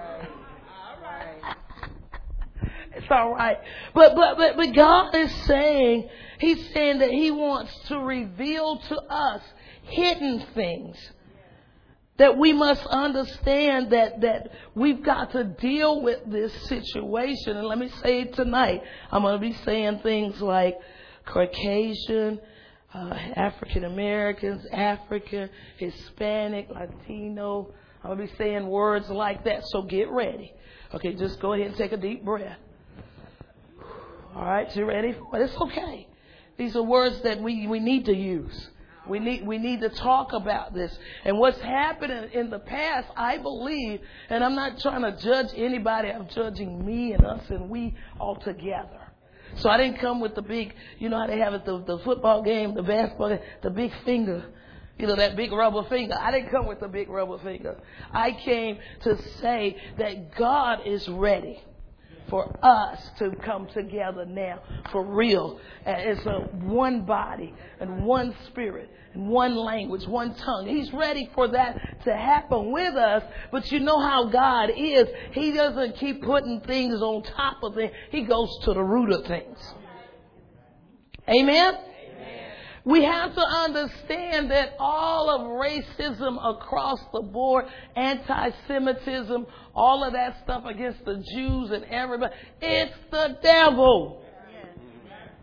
It's all right. But, but, but, but God is saying, He's saying that He wants to reveal to us hidden things that we must understand that, that we've got to deal with this situation. And let me say it tonight. I'm going to be saying things like Caucasian, uh, African Americans, African, Hispanic, Latino. I'm going to be saying words like that. So get ready. Okay, just go ahead and take a deep breath. All right, you ready? But it's okay. These are words that we, we need to use. We need we need to talk about this. And what's happening in the past, I believe, and I'm not trying to judge anybody. I'm judging me and us and we all together. So I didn't come with the big, you know how they have it, the, the football game, the basketball game, the big finger. You know, that big rubber finger. I didn't come with the big rubber finger. I came to say that God is ready for us to come together now for real as a one body and one spirit and one language, one tongue. He's ready for that to happen with us. But you know how God is. He doesn't keep putting things on top of things. He goes to the root of things. Amen? We have to understand that all of racism across the board, anti-Semitism, all of that stuff against the Jews and everybody, it's the devil.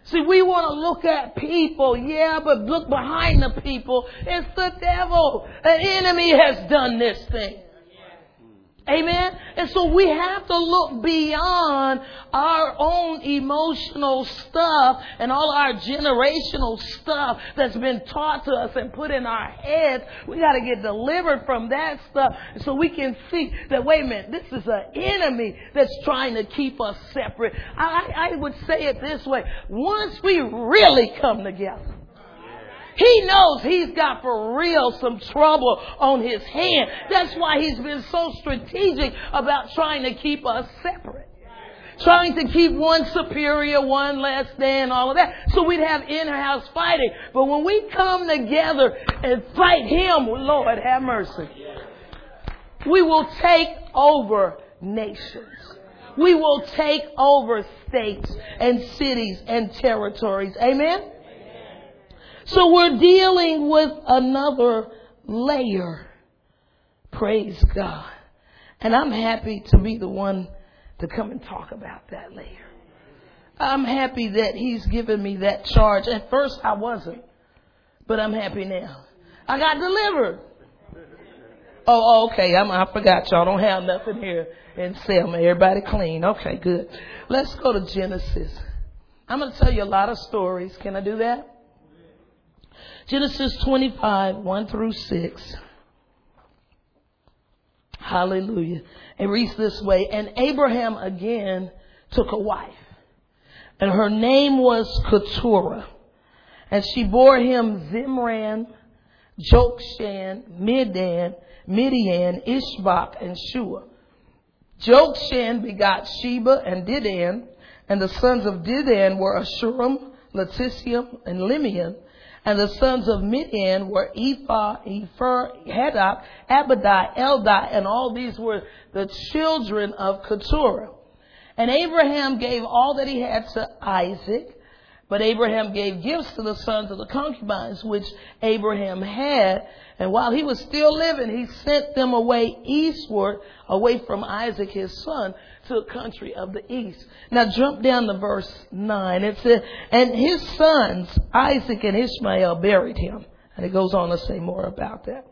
See, we want to look at people, yeah, but look behind the people. It's the devil. An enemy has done this thing. Amen? And so we have to look beyond our own emotional stuff and all our generational stuff that's been taught to us and put in our heads. We got to get delivered from that stuff so we can see that, wait a minute, this is an enemy that's trying to keep us separate. I, I would say it this way. Once we really come together, he knows he's got for real some trouble on his hand. That's why he's been so strategic about trying to keep us separate. Trying to keep one superior, one less than, all of that. So we'd have in-house fighting. But when we come together and fight him, Lord have mercy, we will take over nations. We will take over states and cities and territories. Amen? So we're dealing with another layer. Praise God. And I'm happy to be the one to come and talk about that layer. I'm happy that he's given me that charge. At first I wasn't, but I'm happy now. I got delivered. Oh, okay. I'm, I forgot y'all don't have nothing here in Selma. Everybody clean. Okay, good. Let's go to Genesis. I'm going to tell you a lot of stories. Can I do that? Genesis twenty-five, one through six. Hallelujah. It reads this way. And Abraham again took a wife, and her name was Keturah. And she bore him Zimran, Jokshan, Midian, Midian, Ishbak, and Shua. Jokshan begot Sheba and Dedan, and the sons of Dedan were Ashurim, Latissium, and Limeon. And the sons of Midian were Ephah, Epher, Hadok, Abadai, Eldai, and all these were the children of Keturah. And Abraham gave all that he had to Isaac, but Abraham gave gifts to the sons of the concubines which Abraham had. And while he was still living, he sent them away eastward, away from Isaac his son, to the country of the east. Now jump down to verse nine. It says, and his sons, Isaac and Ishmael, buried him. And it goes on to say more about that.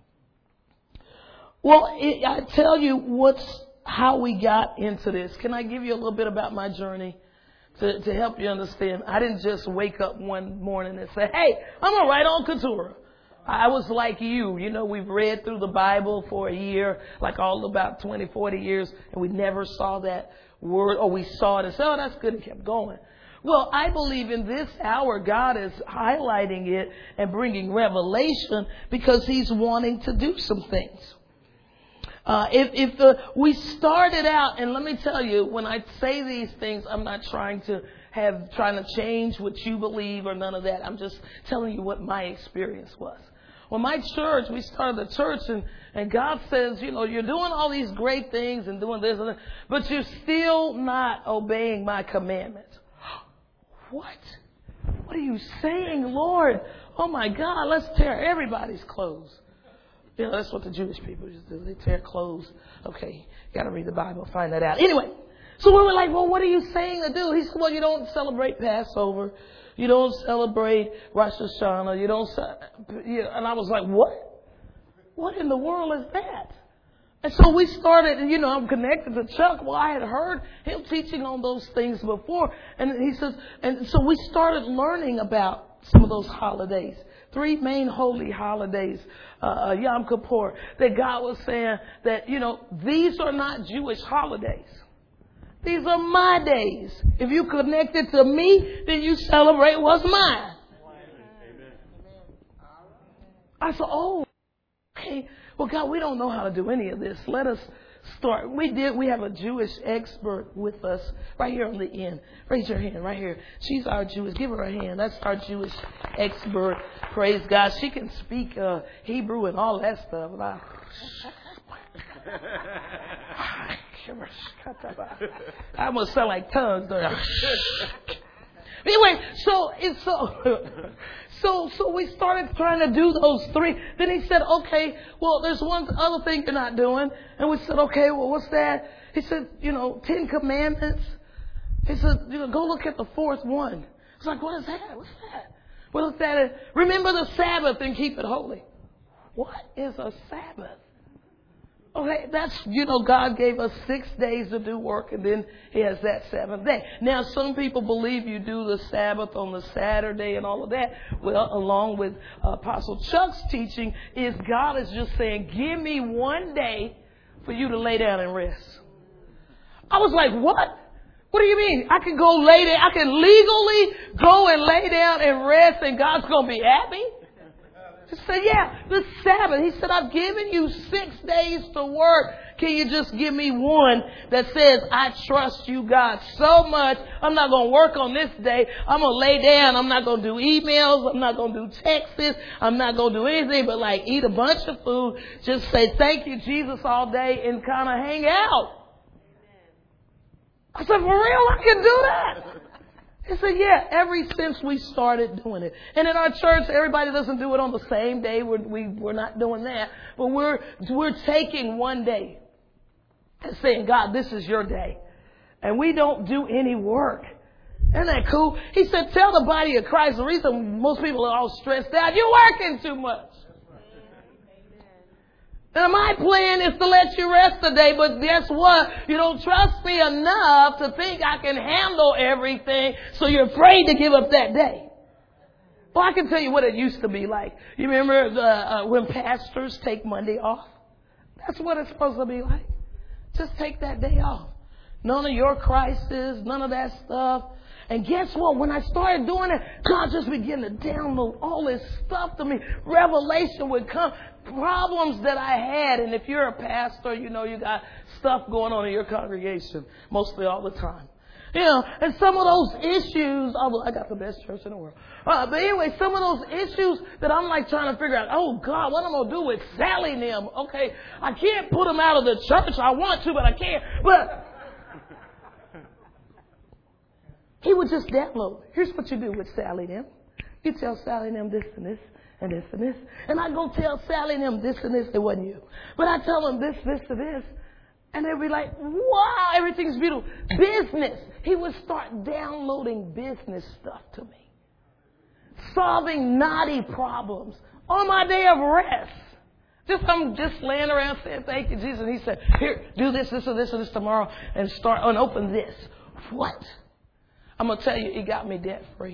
Well, it, I tell you what's how we got into this. Can I give you a little bit about my journey to, to help you understand? I didn't just wake up one morning and say, hey, I'm going to write on Keturah. I was like you. You know, we've read through the Bible for a year, like all about twenty, forty years, and we never saw that word, or we saw it and said, oh, that's good, and kept going. Well, I believe in this hour, God is highlighting it and bringing revelation because he's wanting to do some things. Uh, if if the, we started out, and let me tell you, when I say these things, I'm not trying to have, trying to change what you believe or none of that. I'm just telling you what my experience was. Well, my church, we started the church, and, and God says, you know, you're doing all these great things and doing this and that, but you're still not obeying my commandments. What? What are you saying, Lord? Oh, my God, let's tear everybody's clothes. You know, that's what the Jewish people just do. They tear clothes. Okay, got to read the Bible, find that out. Anyway, so we were like, well, what are you saying to do? He said, well, you don't celebrate Passover. You don't celebrate Rosh Hashanah. You don't. You know, and I was like, what? What in the world is that? And so we started, and you know, I'm connected to Chuck. Well, I had heard him teaching on those things before. And he says, and so we started learning about some of those holidays. Three main holy holidays, uh, Yom Kippur, that God was saying that, you know, these are not Jewish holidays. These are my days. If you connect it to me, then you celebrate what's mine. Amen. I said, oh, okay. Well, God, we don't know how to do any of this. Let us start. We did. We have a Jewish expert with us right here on the end. Raise your hand right here. She's our Jewish. Give her a hand. That's our Jewish expert. Praise God. She can speak uh, Hebrew and all that stuff. I almost sound like tongues. Anyway, so it's so so so we started trying to do those three. Then he said, okay, well, there's one other thing you're not doing. And we said, okay, well, what's that? He said, you know, Ten Commandments. He said, you know, go look at the fourth one. was like, what is that? What's that? Well, look at it. Remember the Sabbath and keep it holy. What is a Sabbath? Okay, that's, you know, God gave us six days to do work, and then He has that seventh day. Now, some people believe you do the Sabbath on the Saturday and all of that. Well, along with uh, Apostle Chuck's teaching, is God is just saying, give me one day for you to lay down and rest. I was like, what? What do you mean? I can go lay down, I can legally go and lay down and rest, and God's going to be happy? He said, yeah, the Sabbath. He said, I've given you six days to work. Can you just give me one that says, I trust you, God, so much. I'm not going to work on this day. I'm going to lay down. I'm not going to do emails. I'm not going to do texts. I'm not going to do anything but like eat a bunch of food. Just say, thank you, Jesus, all day and kind of hang out. I said, for real, I can do that. He said, yeah, ever since we started doing it. And in our church, everybody doesn't do it on the same day. We're, we, we're not doing that. But we're, we're taking one day and saying, God, this is your day. And we don't do any work. Isn't that cool? He said, tell the body of Christ, the reason most people are all stressed out, you're working too much. Now, my plan is to let you rest today, but guess what? You don't trust me enough to think I can handle everything, so you're afraid to give up that day. Well, I can tell you what it used to be like. You remember the, uh, when pastors take Monday off? That's what it's supposed to be like. Just take that day off. None of your crisis, none of that stuff. And guess what? When I started doing it, God just began to download all this stuff to me. Revelation would come. Problems that I had. And if you're a pastor, you know you got stuff going on in your congregation mostly all the time. You know, and some of those issues, oh, I got the best church in the world. Uh, but anyway, some of those issues that I'm like trying to figure out, oh God, what am I going to do with Sally and them? Okay, I can't put them out of the church. I want to, but I can't. But He would just download. Here's what you do with Sally and them. You tell Sally and them this and this and this and this. And I go tell Sally and them this and this. It wasn't you. But I tell them this, this, and this. And they'd be like, wow, everything's beautiful. Business. He would start downloading business stuff to me. Solving knotty problems on my day of rest. Just I'm just laying around saying, thank you, Jesus. And He said, here, do this, this, and this, and this tomorrow. And start and open this. What? I'm going to tell you, He got me debt free.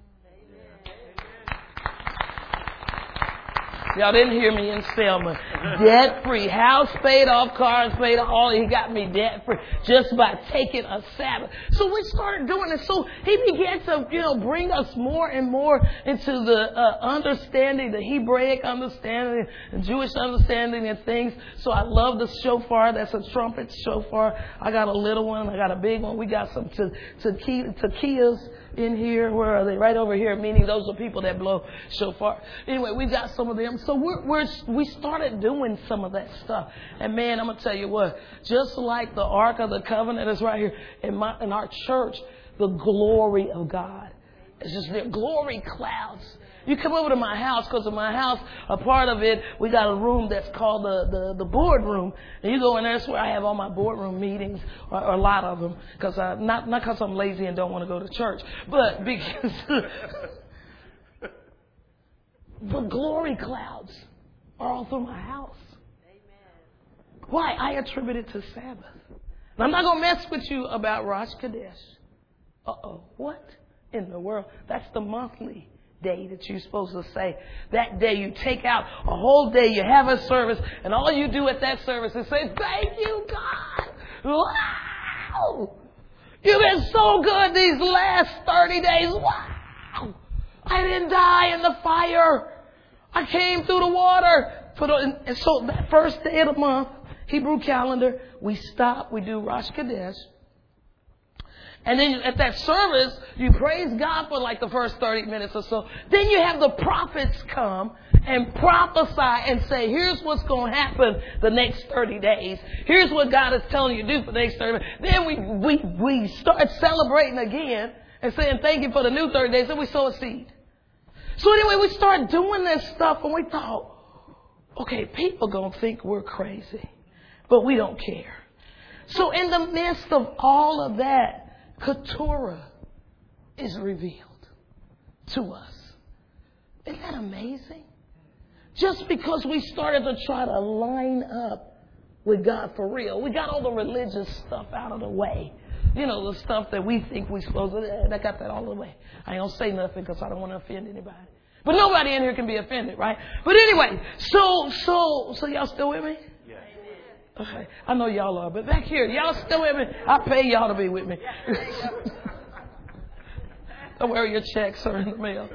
Y'all didn't hear me in Selma. Debt free. House paid off, cars paid off. All He got me debt free just by taking a Sabbath. So we started doing it. So He began to, you know, bring us more and more into the uh, understanding, the Hebraic understanding, the Jewish understanding of things. So I love the shofar. That's a trumpet shofar. I got a little one. I got a big one. We got some te- te- tequilas in here. Where are they? Right over here, meaning those are people that blow shofar. Anyway, we got some of them. So we're, we're, we started doing some of that stuff. And man, I'm going to tell you what, just like the Ark of the Covenant is right here in, my, in our church, the glory of God. It's just there, glory clouds. You come over to my house, because in my house, a part of it, we got a room that's called the, the, the boardroom. And you go in there, that's where I have all my boardroom meetings, or, or a lot of them. Cause I, not not because I'm lazy and don't want to go to church, but because the glory clouds are all through my house. Amen. Why? I attribute it to Sabbath. And I'm not going to mess with you about Rosh Kadesh. Uh-oh. What in the world? That's the monthly day that you're supposed to say. That day you take out a whole day, you have a service, and all you do at that service is say, thank you, God. Wow. You've been so good these last thirty days. Wow. I didn't die in the fire. I came through the water. And so that first day of the month, Hebrew calendar, we stop, we do Rosh Kadesh. And then at that service, you praise God for like the first thirty minutes or so. Then you have the prophets come and prophesy and say, here's what's going to happen the next thirty days. Here's what God is telling you to do for the next thirty minutes. Then we, we, we start celebrating again and saying thank you for the new thirty days. Then we sow a seed. So anyway, we started doing this stuff and we thought, okay, people going to think we're crazy, but we don't care. So in the midst of all of that, Keturah is revealed. to us. Isn't that amazing? Just because we started to try to line up with God for real. We got all the religious stuff out of the way. You know, the stuff that we think we're supposed to, and I got that all the way. I ain't going to say nothing because I don't want to offend anybody. But nobody in here can be offended, right? But anyway, so, so, so y'all still with me? Yes. Okay. I know y'all are, but back here, y'all still with me? I pay y'all to be with me. Don't worry, your checks are in the mail.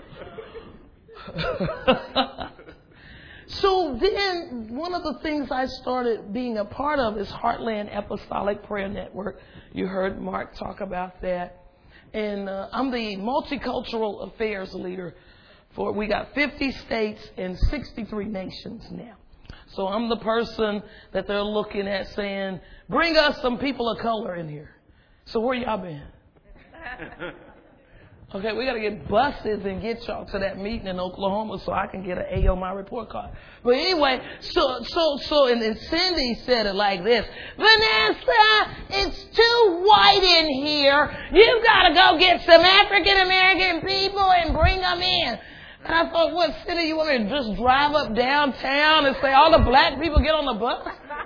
So then one of the things I started being a part of is Heartland Apostolic Prayer Network. You heard Mark talk about that. And uh, I'm the multicultural affairs leader for, we got fifty states and sixty-three nations now. So I'm the person that they're looking at saying, bring us some people of color in here. So where y'all been? Okay, we got to get buses and get y'all to that meeting in Oklahoma so I can get an A on my report card. But anyway, so, so, so, and then Cindy said it like this. Vanessa, it's too white in here. You've got to go get some African American people and bring them in. And I thought, what city you want me to just drive up downtown and say all the black people get on the bus?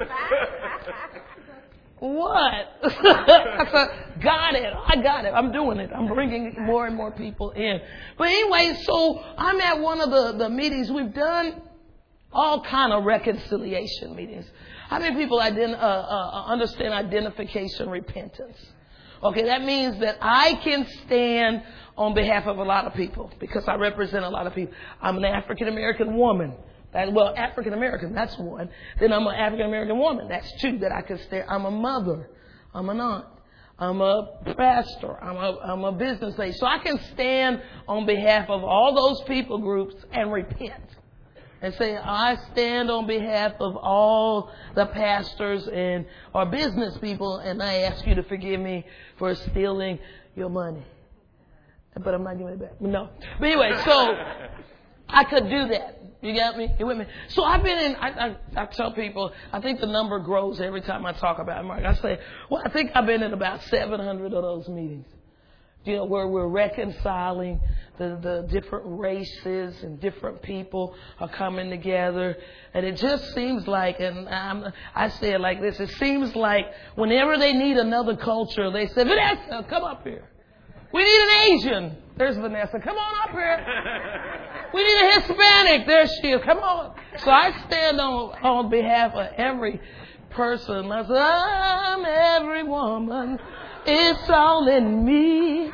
What? I said, got it. I got it. I'm doing it. I'm bringing more and more people in. But anyway, so I'm at one of the, the meetings. We've done all kind of reconciliation meetings. How many people ident- uh, uh, understand identification repentance? Okay, that means that I can stand on behalf of a lot of people because I represent a lot of people. I'm an African American woman. That, well, African American, that's one. Then I'm an African American woman. That's two that I could stand. I'm a mother. I'm an aunt. I'm a pastor. I'm a, I'm a business lady. So I can stand on behalf of all those people groups and repent. And say, I stand on behalf of all the pastors and or business people, and I ask you to forgive me for stealing your money. But I'm not giving it back. No. But anyway, so I could do that. You got me? You with me? So I've been in, I, I, I tell people, I think the number grows every time I talk about it, Mark. I say, well, I think I've been in about seven hundred of those meetings. You know, where we're reconciling the, the different races and different people are coming together. And it just seems like, and I'm, I say it like this, it seems like whenever they need another culture, they say, Vanessa, come up here. We need an Asian. There's Vanessa. Come on up here. We need a Hispanic. There she is. Come on. So I stand on, on behalf of every person. I say, I'm every woman. It's all in me.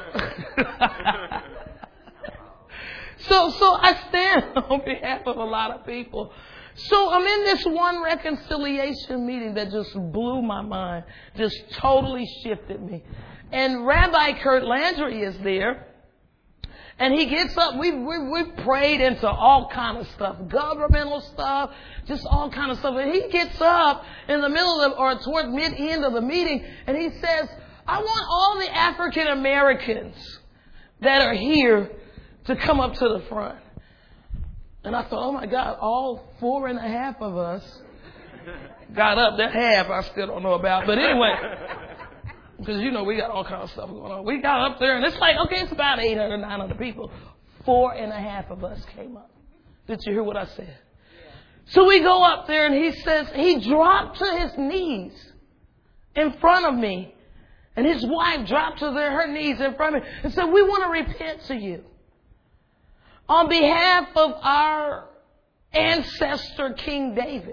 so, so I stand on behalf of a lot of people. So I'm in this one reconciliation meeting that just blew my mind, just totally shifted me. And Rabbi Kurt Landry is there. And he gets up. We've, we've, we've prayed into all kind of stuff, governmental stuff, just all kind of stuff. And he gets up in the middle of, or toward mid-end of the meeting, and he says, I want all the African Americans that are here to come up to the front. And I thought, oh my God, all four and a half of us got up. That half I still don't know about. But anyway, because, you know, we got all kinds of stuff going on. We got up there, and it's like, okay, it's about eight hundred, nine hundred people. Four and a half of us came up. Did you hear what I said? So we go up there, and he says, he dropped to his knees in front of me. And his wife dropped to their, her knees in front of me and said, we want to repent to you on behalf of our ancestor, King David.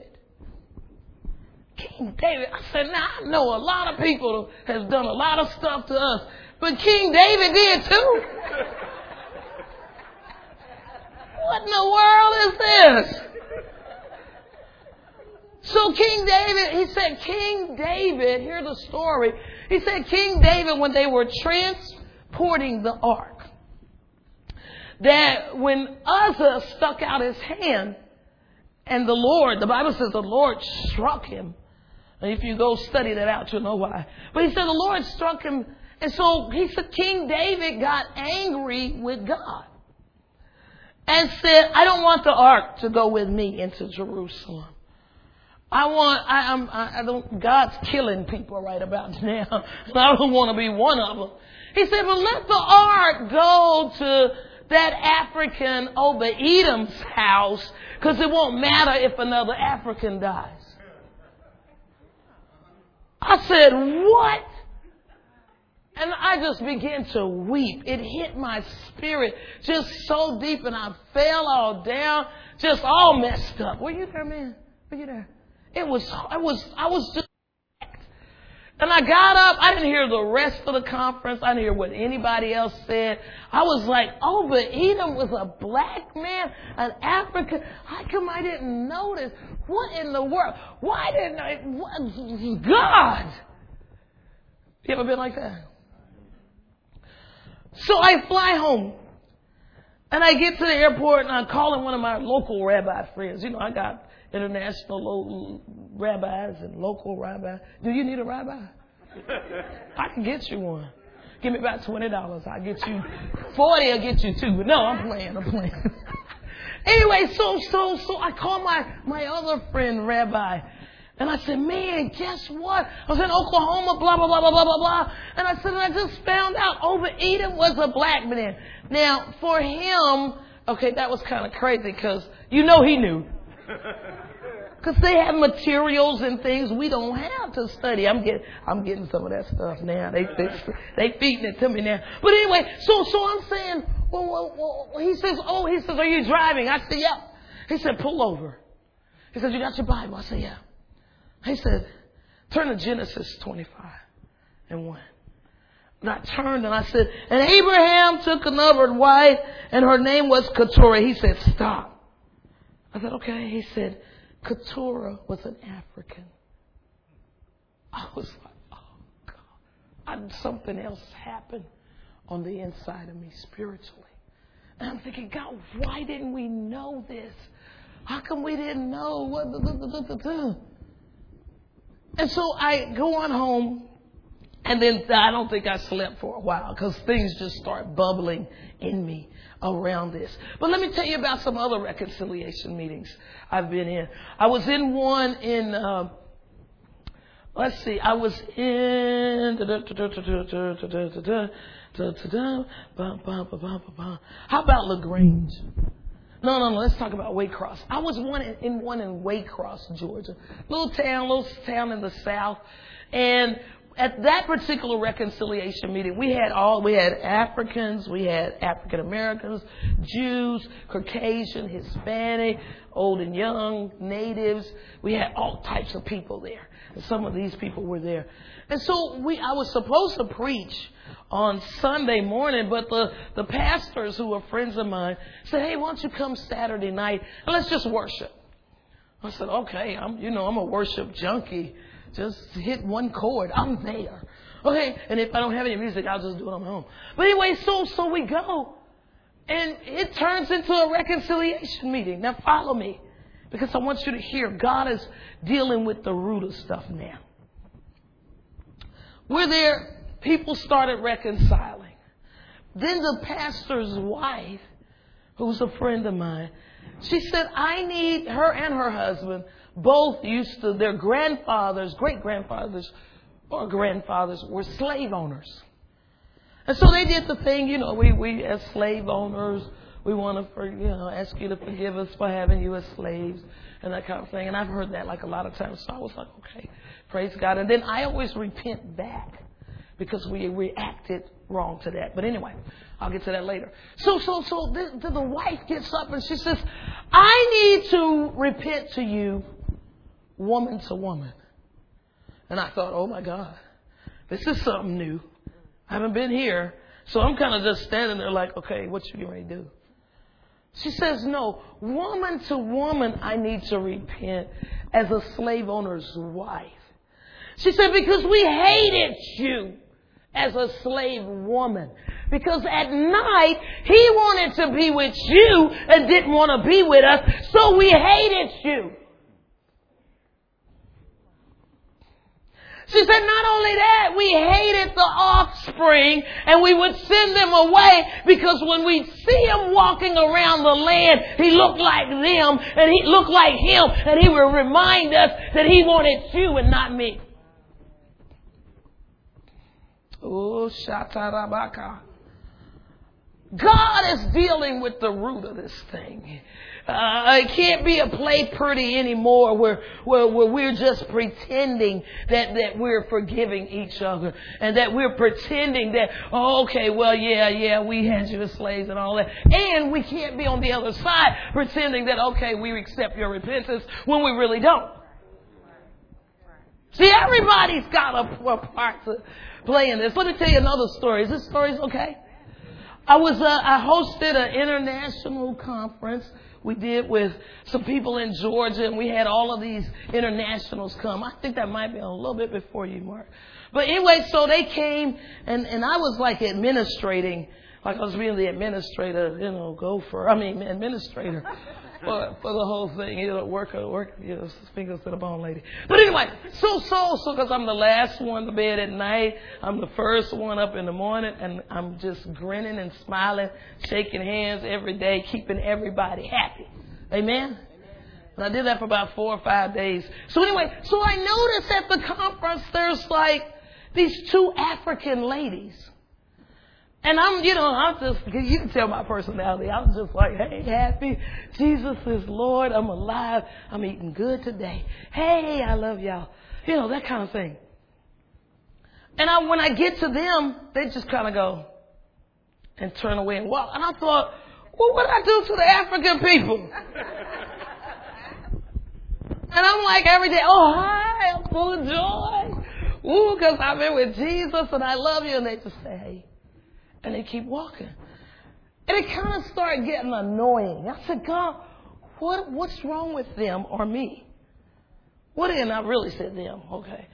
King David. I said, now I know a lot of people has done a lot of stuff to us, but King David did too. What in the world is this? So King David, he said, King David, hear the story. He said, King David, when they were transporting the ark, that when Uzzah stuck out his hand and the Lord, the Bible says the Lord struck him. And if you go study that out, you'll know why. But he said the Lord struck him. And so he said King David got angry with God and said, I don't want the ark to go with me into Jerusalem. I want, I, I'm, I, I don't, God's killing people right about now. So I don't want to be one of them. He said, well, let the ark go to, that African over Edom's house because it won't matter if another African dies. I said, what? And I just began to weep. It hit my spirit just so deep, and I fell all down, just all messed up. Were you there, man? Were you there? It was, I was, I was just, and I got up. I didn't hear the rest of the conference. I didn't hear what anybody else said. I was like, oh, but Edom was a black man, an African. How come I didn't notice? What in the world? Why didn't I? What? God. You ever been like that? So I fly home. And I get to the airport and I'm calling one of my local rabbi friends. You know, I got international local rabbis and local rabbis. Do you need a rabbi? I can get you one. Give me about twenty dollars. I'll get you forty. I'll get you two. But no, I'm playing. I'm playing. Anyway, so so so I call my my other friend rabbi, and I said, man, guess what? I was in Oklahoma, blah blah blah blah blah blah blah. And I said, and I just found out over Edom was a black man. Now for him, okay, that was kind of crazy because you know he knew. Because they have materials and things we don't have to study. I'm getting, I'm getting some of that stuff now. They, they, they feeding it to me now. But anyway, so, so I'm saying, well, well, well, he says, oh, he says, are you driving? I said, yeah. He said, pull over. He said, you got your Bible? I said, yeah. He said, turn to Genesis twenty-five and one. And I turned and I said, and Abraham took another wife and her name was Keturah. He said, stop. I said, okay. He said, Keturah was an African. I was like, oh, God. I, something else happened on the inside of me spiritually. And I'm thinking, God, why didn't we know this? How come we didn't know? What? And so I go on home, and then I don't think I slept for a while because things just start bubbling in me around this. But let me tell you about some other reconciliation meetings I've been in. I was in one in, uh, let's see, I was in, how about LaGrange? No, no, no, let's talk about Waycross. I was one in, in one in Waycross, Georgia. Little town, little town in the South. And at that particular reconciliation meeting, we had all, we had Africans, we had African Americans, Jews, Caucasian, Hispanic, old and young, natives. We had all types of people there. And some of these people were there. And so we, I was supposed to preach on Sunday morning, but the, the pastors who were friends of mine said, hey, why don't you come Saturday night and let's just worship. I said, okay, I'm, you know, I'm a worship junkie. Just hit one chord. I'm there. Okay. And if I don't have any music, I'll just do it on my own. But anyway, so, so we go and it turns into a reconciliation meeting. Now follow me because I want you to hear God is dealing with the root of stuff now. We're there. People started reconciling. Then the pastor's wife, who's a friend of mine, she said, I need her and her husband. Both used to, their grandfathers, great-grandfathers or grandfathers were slave owners. And so they did the thing, you know, we, we as slave owners, we want to, you know, ask you to forgive us for having you as slaves and that kind of thing. And I've heard that like a lot of times. So I was like, okay, praise God. And then I always repent back because we reacted wrong to that. But anyway, I'll get to that later. So, so, so the, the wife gets up and she says, I need to repent to you woman to woman. And I thought, oh my God, this is something new. I haven't been here. So I'm kind of just standing there like, okay, what you getting ready to do? She says, no, woman to woman, I need to repent as a slave owner's wife. She said, because we hated you as a slave woman. Because at night, he wanted to be with you and didn't want to be with us. So we hated you. She said, not only that, we hated the offspring and we would send them away because when we see him walking around the land, he looked like them and he looked like him and he would remind us that he wanted you and not me. Oh, Shatarabaka. God is dealing with the root of this thing. Uh, it can't be a play pretty anymore where, where, where we're just pretending that, that we're forgiving each other and that we're pretending that, oh, okay, well, yeah, yeah, we had you as slaves and all that. And we can't be on the other side pretending that, okay, we accept your repentance when we really don't. See, everybody's got a, a part to play in this. Let me tell you another story. Is this story okay? I was, uh, I hosted an international conference we did with some people in Georgia, and we had all of these internationals come. I think that might be a little bit before you, Mark. But anyway, so they came, and, and I was like administrating, like I was being the administrator, you know, gopher, I mean, administrator for, for the whole thing, you know, worker, work, you know, fingers to the bone lady. But anyway, so, so, so, because I'm the last one to bed at night, I'm the first one up in the morning, and I'm just grinning and smiling, shaking hands every day, keeping everybody happy. Amen? And I did that for about four or five days. So anyway, so I noticed at the conference, there's like these two African ladies. And I'm, you know, I'm just, you can tell my personality. I'm just like, hey, happy. Jesus is Lord. I'm alive. I'm eating good today. Hey, I love y'all. You know, that kind of thing. And I, when I get to them, they just kind of go and turn away and walk. And I thought, well, what did I do to the African people? And I'm like every day, oh, hi, I'm full of joy. Ooh, because I've been with Jesus and I love you. And they just say, hey. And they keep walking. And it kind of started getting annoying. I said, God, what what's wrong with them or me? What? And I really said them. Okay.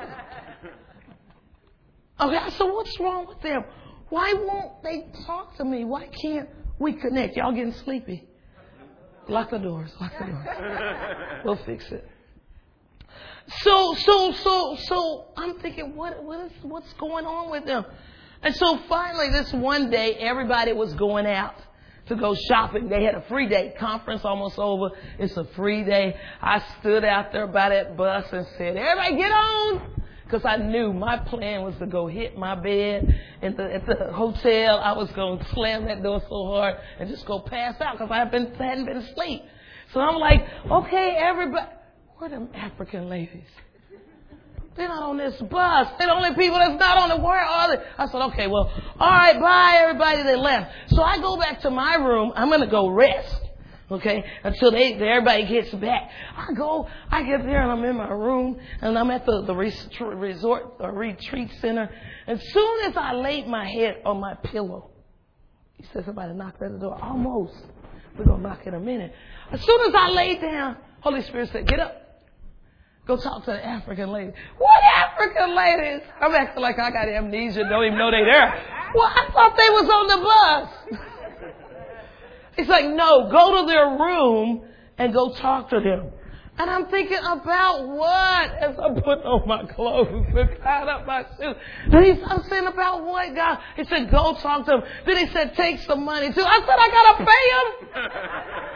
Okay, I said, what's wrong with them? Why won't they talk to me? Why can't we connect? Y'all getting sleepy? Lock the doors. Lock the doors. We'll fix it. So, so, so, so I'm thinking, what, what is, what's going on with them? And so finally, this one day, everybody was going out to go shopping. They had a free day. Conference almost over. It's a free day. I stood out there by that bus and said, everybody get on. Because I knew my plan was to go hit my bed at the, at the hotel. I was going to slam that door so hard and just go pass out because I hadn't been, hadn't been asleep. So I'm like, okay, everybody. Where are them African ladies? They're not on this bus. They're the only people that's not on it. Where are they? I said, okay, well, all right, bye, everybody. They left. So I go back to my room. I'm going to go rest, okay, until they, everybody gets back. I go, I get there, and I'm in my room, and I'm at the, the resort or retreat center. As soon as I laid my head on my pillow, he said somebody knocked at the door. Almost. We're going to knock in a minute. As soon as I laid down, Holy Spirit said, get up. Go talk to the African lady. What African ladies? I'm acting like I got amnesia. Don't even know they're there. Well, I thought they was on the bus. He's like, no, go to their room and go talk to them. And I'm thinking about what? As I'm putting on my clothes and tying up my shoes. And he's, I'm saying about what, God? He said, go talk to them. Then he said, take some money too. I said, I got to pay him.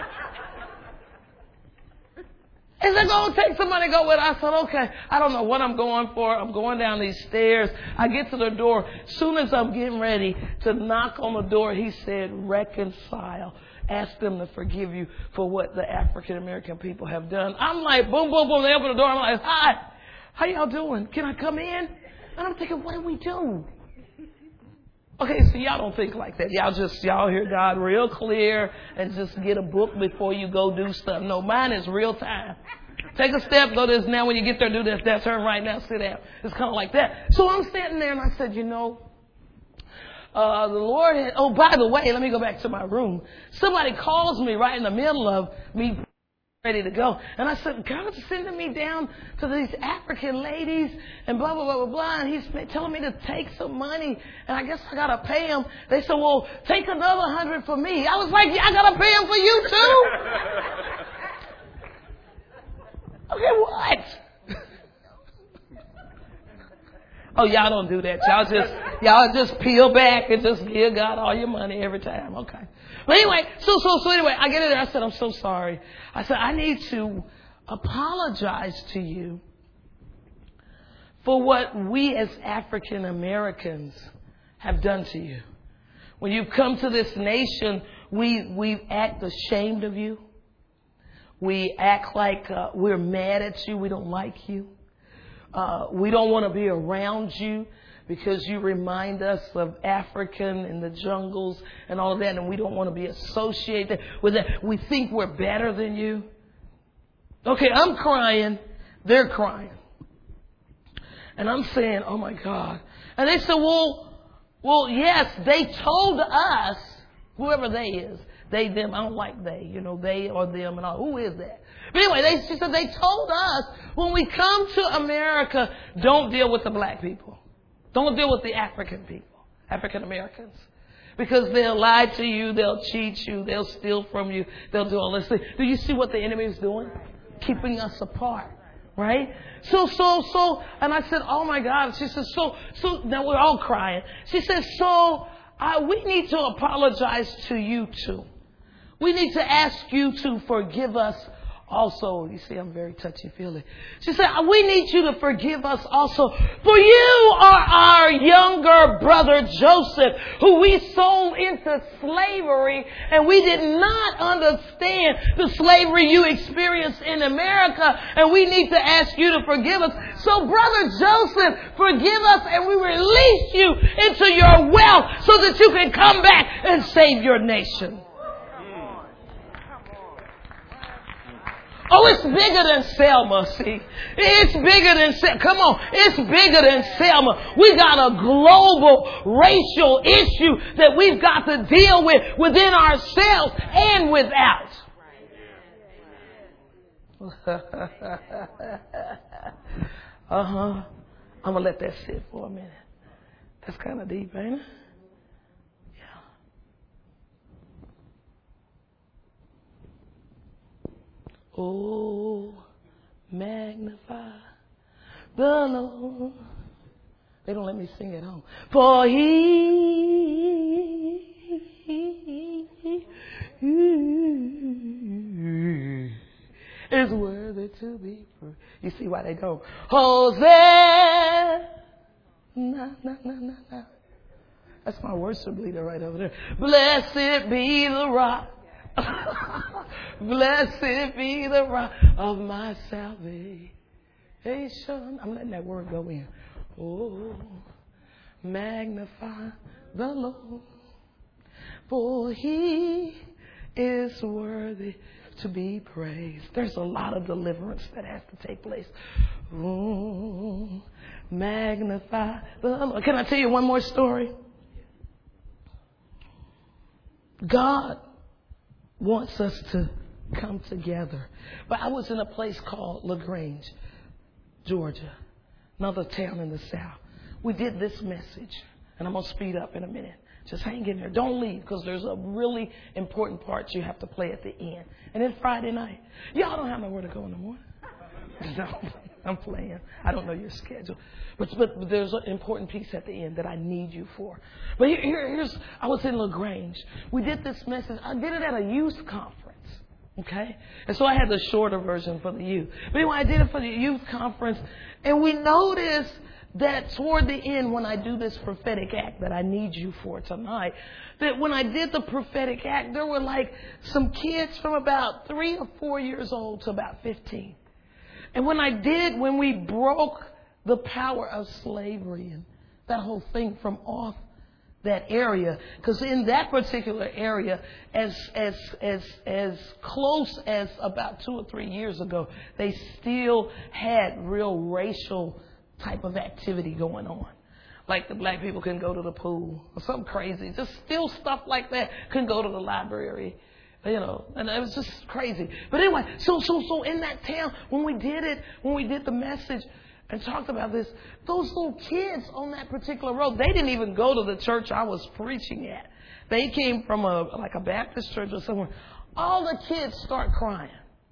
He said, go take some money, go with it. I said, okay. I don't know what I'm going for. I'm going down these stairs. I get to the door. As soon as I'm getting ready to knock on the door, he said, reconcile. Ask them to forgive you for what the African American people have done. I'm like, boom, boom, boom. They open the door. I'm like, hi. How y'all doing? Can I come in? And I'm thinking, what do we do? Okay, so y'all don't think like that. Y'all just, y'all hear God real clear and just get a book before you go do stuff. No, mine is real time. Take a step, go this now. When you get there, do this, that, turn right now, sit down. It's kind of like that. So I'm standing there and I said, you know, uh, the Lord had, oh, by the way, let me go back to my room. Somebody calls me right in the middle of me ready to go. And I said, God's sending me down to these African ladies and blah, blah, blah, blah, blah. And he's telling me to take some money. And I guess I got to pay him. They said, well, take another hundred for me. I was like, yeah, I got to pay him for you too. Okay, what? Oh, y'all don't do that. Y'all just, y'all just peel back and just give God all your money every time. Okay. But anyway, so, so, so anyway, I get in there. I said, I'm so sorry. I said, I need to apologize to you for what we as African Americans have done to you. When you come to this nation, we, we act ashamed of you. We act like uh, we're mad at you. We don't like you. Uh, we don't want to be around you because you remind us of African and the jungles and all of that, and we don't want to be associated with that. We think we're better than you. Okay, I'm crying. They're crying. And I'm saying, oh my God. And they said, well, well, yes, they told us, whoever they is, they, them, I don't like they, you know, they or them and all. Who is that? But anyway, they, she said, they told us when we come to America, don't deal with the black people. Don't deal with the African people, African Americans. Because they'll lie to you, they'll cheat you, they'll steal from you, they'll do all this thing. Do you see what the enemy is doing? Keeping us apart. Right? So, so, so, and I said, oh my God. She said, so, so, now we're all crying. She said, so, I, we need to apologize to you too. We need to ask you to forgive us also. You see, I'm very touchy-feely. She said, we need you to forgive us also. For you are our younger brother Joseph, who we sold into slavery, and we did not understand the slavery you experienced in America, and we need to ask you to forgive us. So, brother Joseph, forgive us, and we release you into your wealth so that you can come back and save your nation. Oh, it's bigger than Selma, see. It's bigger than Selma. Come on. It's bigger than Selma. We got a global racial issue that we've got to deal with within ourselves and without. uh-huh. I'm going to let that sit for a minute. That's kind of deep, ain't it? Oh, magnify the Lord. They don't let me sing at home. For he is worthy to be praised. You see why they go, Hosanna. Nah, nah, nah, nah, nah. That's my worship leader right over there. Blessed be the rock. Blessed be the rock of my salvation. I'm letting that word go in. Oh, magnify the Lord, for he is worthy to be praised. There's a lot of deliverance that has to take place. Oh, magnify the Lord. Can I tell you one more story? God wants us to come together. But I was in a place called LaGrange, Georgia, another town in the South. We did this message, and I'm going to speed up in a minute. Just hang in there. Don't leave, because there's a really important part you have to play at the end. And then Friday night. Y'all don't have nowhere to go in the morning. No, I'm playing. I don't know your schedule. But, but there's an important piece at the end that I need you for. But here, here, here's, I was in LaGrange. We did this message. I did it at a youth conference. Okay? And so I had the shorter version for the youth. But anyway, I did it for the youth conference. And we noticed that toward the end, when I do this prophetic act that I need you for tonight, that when I did the prophetic act, there were like some kids from about three or four years old to about fifteen. And when I did, when we broke the power of slavery and that whole thing from off that area, because in that particular area, as as as as close as about two or three years ago, they still had real racial type of activity going on. Like the black people couldn't go to the pool or something crazy. Just still stuff like that. Couldn't go to the library. You know, and it was just crazy. But anyway, so so so in that town, when we did it, when we did the message and talked about this, those little kids on that particular road, they didn't even go to the church I was preaching at. They came from a like a Baptist church or somewhere. All the kids start crying.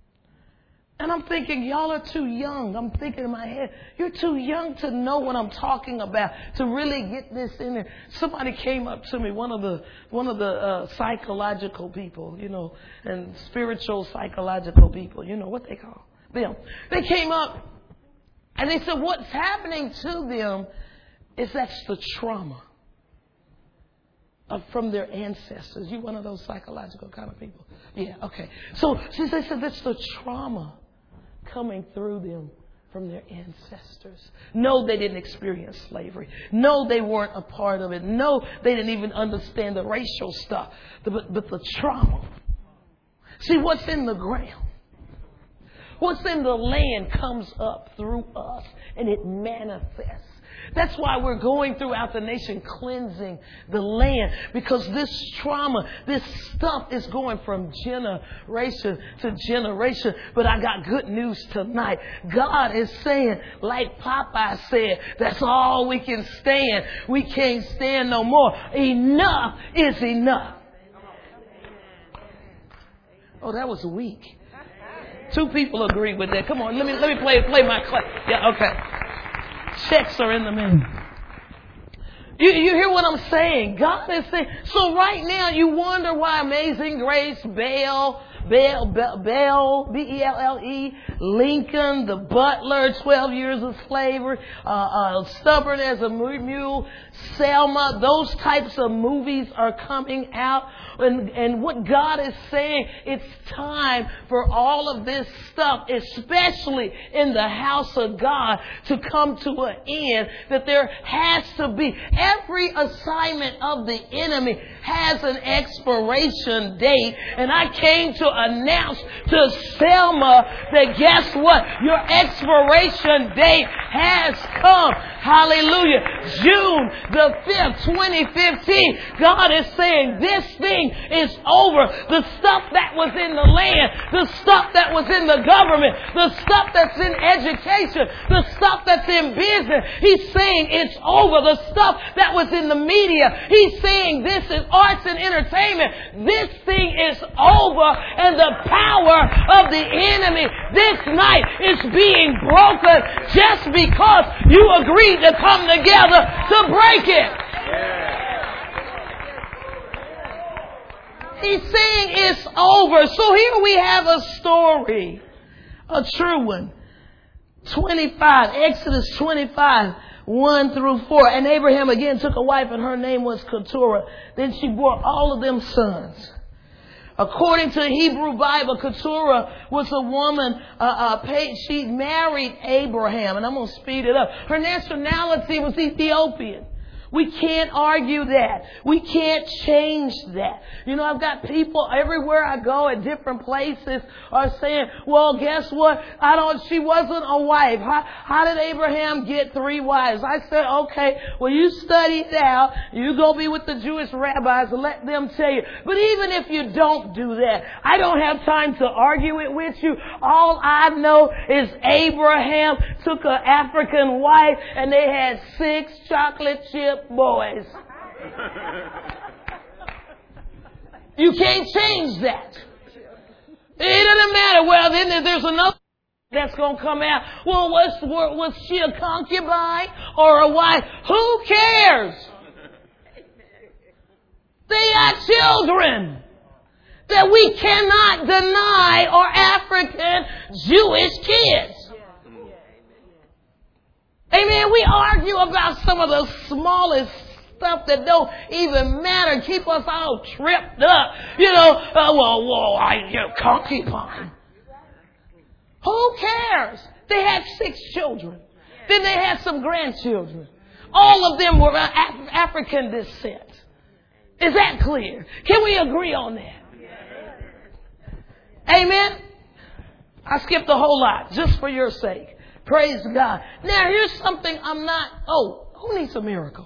And I'm thinking, y'all are too young. I'm thinking in my head, you're too young to know what I'm talking about, to really get this in there. Somebody came up to me, one of the one of the uh, psychological people, you know, and spiritual psychological people, you know what they call them. They came up and they said what's happening to them is that's the trauma. uh, from their ancestors. You one of those psychological kind of people? Yeah, okay. So since they said that's the trauma coming through them from their ancestors. No, they didn't experience slavery. No, they weren't a part of it. No, they didn't even understand the racial stuff. But, but the trauma. See, what's in the ground, what's in the land comes up through us and it manifests. That's why we're going throughout the nation cleansing the land, because this trauma, this stuff is going from generation to generation. But I got good news tonight. God is saying, like Popeye said, that's all we can stand. We can't stand no more. Enough is enough. Oh, that was weak. Two people agree with that. Come on, let me let me play play my clap. Yeah, okay. Checks are in the mail. You, you hear what I'm saying? God is saying. So right now you wonder why Amazing Grace, Baal, Baal, Baal, Baal B E L L E, Lincoln, the Butler, twelve years of slavery, uh, uh, Stubborn as a Mule, Selma, those types of movies are coming out. And, and what God is saying, it's time for all of this stuff, especially in the house of God, to come to an end. That there has to be, every assignment of the enemy has an expiration date. And I came to announce to Selma that guess what? Your expiration date has come. Hallelujah. June the fifth, twenty fifteen. God is saying this thing is over. The stuff that was in the land, the stuff that was in the government, the stuff that's in education, the stuff that's in business. He's saying it's over. The stuff that was in the media. He's saying this is arts and entertainment. This thing is over, and the power of the enemy this night is being broken just because you agreed to come together to break it. He's saying it's over. So here we have a story, a true one. twenty-five, Exodus twenty-five, one through four. And Abraham again took a wife, and her name was Keturah. Then she bore all of them sons. According to the Hebrew Bible, Keturah was a woman, uh, uh, paid, she married Abraham. And I'm going to speed it up. Her nationality was Ethiopian. We can't argue that. We can't change that. You know, I've got people everywhere I go at different places are saying, well, guess what? I don't, she wasn't a wife. How, how did Abraham get three wives? I said, okay, well, you study it out. You go be with the Jewish rabbis and let them tell you. But even if you don't do that, I don't have time to argue it with you. All I know is Abraham took an African wife and they had six chocolate chip boys. You can't change that. It doesn't matter. Well, then there's another that's going to come out. Well, was, was she a concubine or a wife? Who cares? They are children that we cannot deny are African Jewish kids. Amen. We argue about some of the smallest stuff that don't even matter. Keep us all tripped up. You know, uh, well, well, I, you know, concubine. Who cares? They had six children. Then they had some grandchildren. All of them were of Af- African descent. Is that clear? Can we agree on that? Amen. I skipped a whole lot just for your sake. Praise God. Now, here's something I'm not... Oh, who needs a miracle?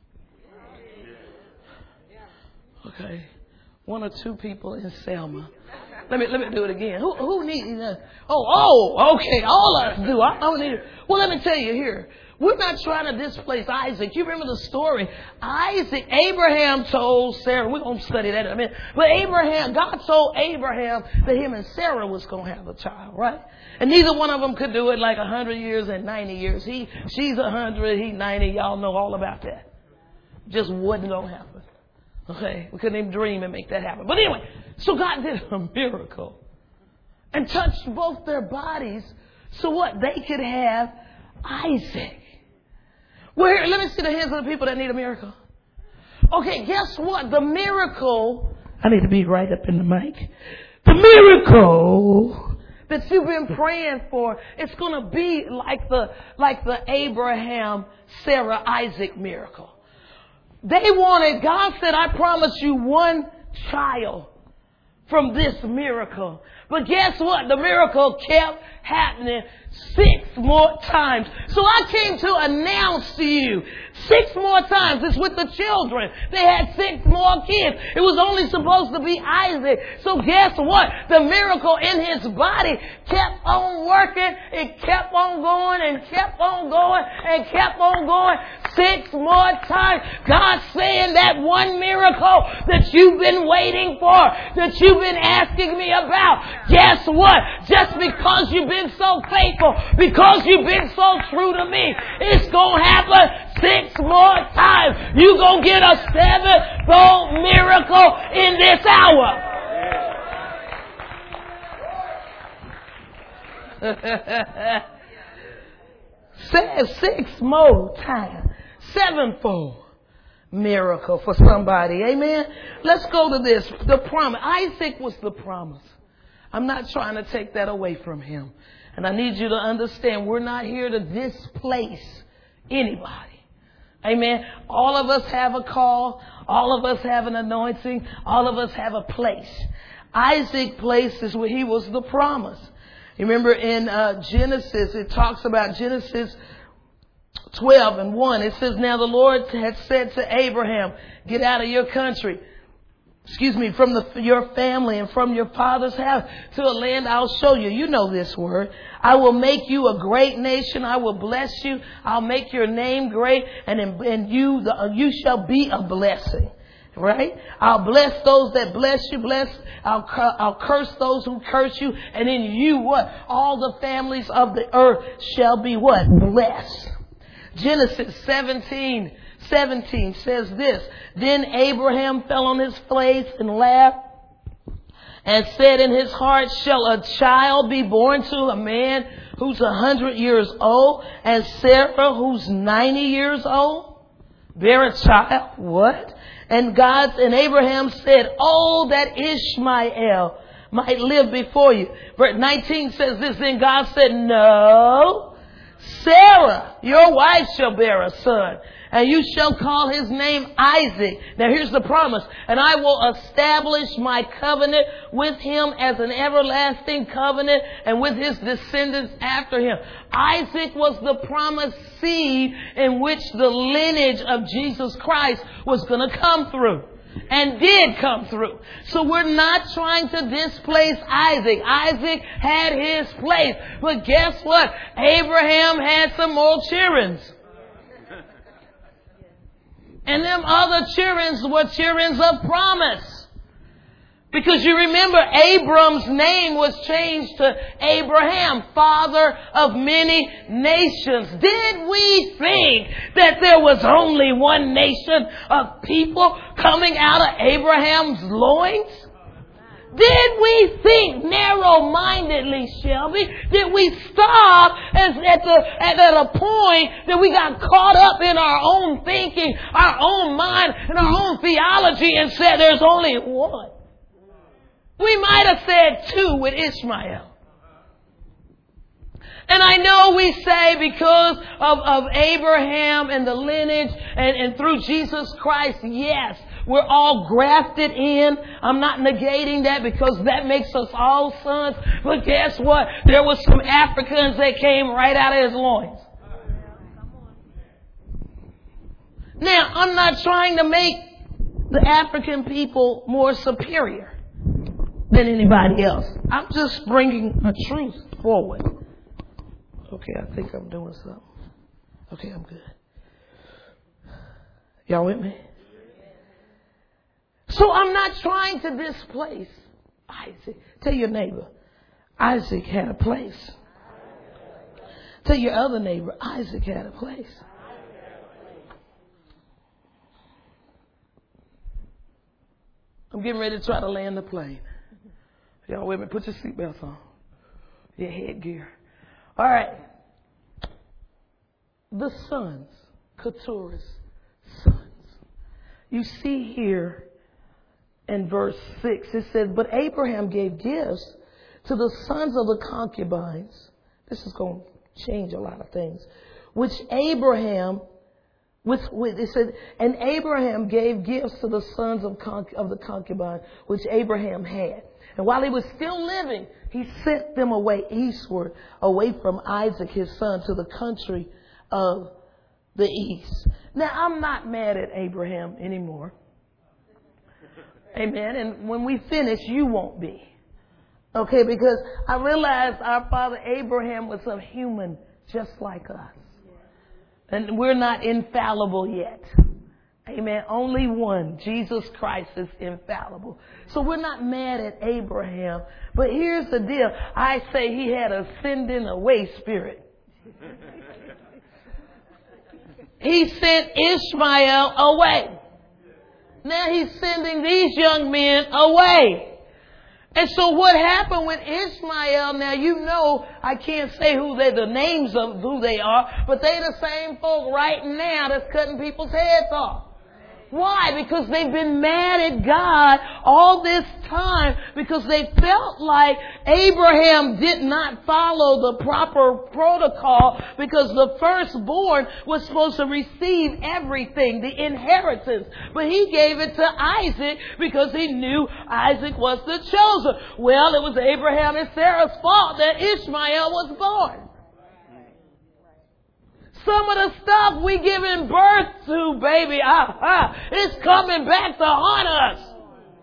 Okay. One or two people in Selma. Let me let me do it again. Who who needs... Uh, oh, oh, okay. All of us do. I don't need it. Well, let me tell you here. We're not trying to displace Isaac. You remember the story. Isaac, Abraham told Sarah... We're going to study that in a minute. But Abraham, God told Abraham that him and Sarah was going to have a child, right? And neither one of them could do it like one hundred years and ninety years. He, she's one hundred, he ninety. Y'all know all about that. Just wasn't going to happen. Okay? We couldn't even dream and make that happen. But anyway, so God did a miracle and touched both their bodies so what? They could have Isaac. Well, here, let me see the hands of the people that need a miracle. Okay, guess what? The miracle, I need to be right up in the mic. The miracle that you've been praying for, it's going to be like the, like the Abraham, Sarah, Isaac miracle. They wanted, God said, I promise you one child from this miracle. But guess what? The miracle kept happening six more times. So I came to announce to you six more times. It's with the children. They had six more kids. It was only supposed to be Isaac. So guess what? The miracle in his body kept on working. It kept on going and kept on going and kept on going six more times. God's saying that one miracle that you've been waiting for, that you've been asking me about. Guess what? Just because you've been so faithful, because you've been so true to me, it's going to happen six more times. You're going to get a sevenfold miracle in this hour. Says six more times. Sevenfold miracle for somebody. Amen. Let's go to this. The promise. Isaac was the promise. I'm not trying to take that away from him. And I need you to understand, we're not here to displace anybody. Amen. All of us have a call. All of us have an anointing. All of us have a place. Isaac's place is where he was the promise. You remember in uh, Genesis, it talks about Genesis twelve and one. It says, now the Lord had said to Abraham, get out of your country. Excuse me, from the, your family and from your father's house to a land I'll show you. You know this word. I will make you a great nation. I will bless you. I'll make your name great, and in, and you, the, you shall be a blessing. Right? I'll bless those that bless you. Bless. I'll, I'll curse those who curse you. And in you, what? All the families of the earth shall be what? Blessed. Genesis seventeen. seventeen says this. Then Abraham fell on his face and laughed and said in his heart, shall a child be born to a man who's a hundred years old, and Sarah who's ninety years old bear a child? What? And God and Abraham said, oh, that Ishmael might live before you. Verse nineteen says this. Then God said, no, Sarah, your wife, shall bear a son, and you shall call his name Isaac. Now here's the promise. And I will establish my covenant with him as an everlasting covenant, and with his descendants after him. Isaac was the promised seed in which the lineage of Jesus Christ was going to come through. And did come through. So we're not trying to displace Isaac. Isaac had his place. But guess what? Abraham had some more children. And them other children were children of promise. Because you remember, Abram's name was changed to Abraham, father of many nations. Did we think that there was only one nation of people coming out of Abraham's loins? Did we think narrow-mindedly, Shelby? Did we stop as, at, the, at, at a point that we got caught up in our own thinking, our own mind, and our own theology and said there's only one? We might have said two with Ishmael. And I know we say because of, of Abraham and the lineage and, and through Jesus Christ, yes, we're all grafted in. I'm not negating that because that makes us all sons. But guess what? There was some Africans that came right out of his loins. Now, I'm not trying to make the African people more superior than anybody else. I'm just bringing a truth forward. Okay, I think I'm doing something. Okay, I'm good. Y'all with me? So I'm not trying to displace Isaac. Tell your neighbor, Isaac had a place. Tell your other neighbor, Isaac had a place. I'm getting ready to try to land the plane. Y'all with me? Put your seatbelts on. Your headgear. All right. The sons, Keturah's sons. you see here in verse six, it said, but Abraham gave gifts to the sons of the concubines. This is going to change a lot of things. Which Abraham, which, which it said, and Abraham gave gifts to the sons of, conc- of the concubine, which Abraham had. And while he was still living, he sent them away eastward, away from Isaac, his son, to the country of the east. Now, I'm not mad at Abraham anymore. Amen. And when we finish, you won't be. Okay, because I realize our father Abraham was a human just like us. And we're not infallible yet. Amen. Only one, Jesus Christ, is infallible. So we're not mad at Abraham. But here's the deal. I say he had a sending away spirit. He sent Ishmael away. Now he's sending these young men away. And so what happened with Ishmael, now you know, I can't say who they, the names of who they are, but they the same folk right now that's cutting people's heads off. Why? Because they've been mad at God all this time because they felt like Abraham did not follow the proper protocol because the firstborn was supposed to receive everything, the inheritance. But he gave it to Isaac because he knew Isaac was the chosen. Well, it was Abraham and Sarah's fault that Ishmael was born. Some of the stuff we giving birth to, baby, aha, it's coming back to haunt us.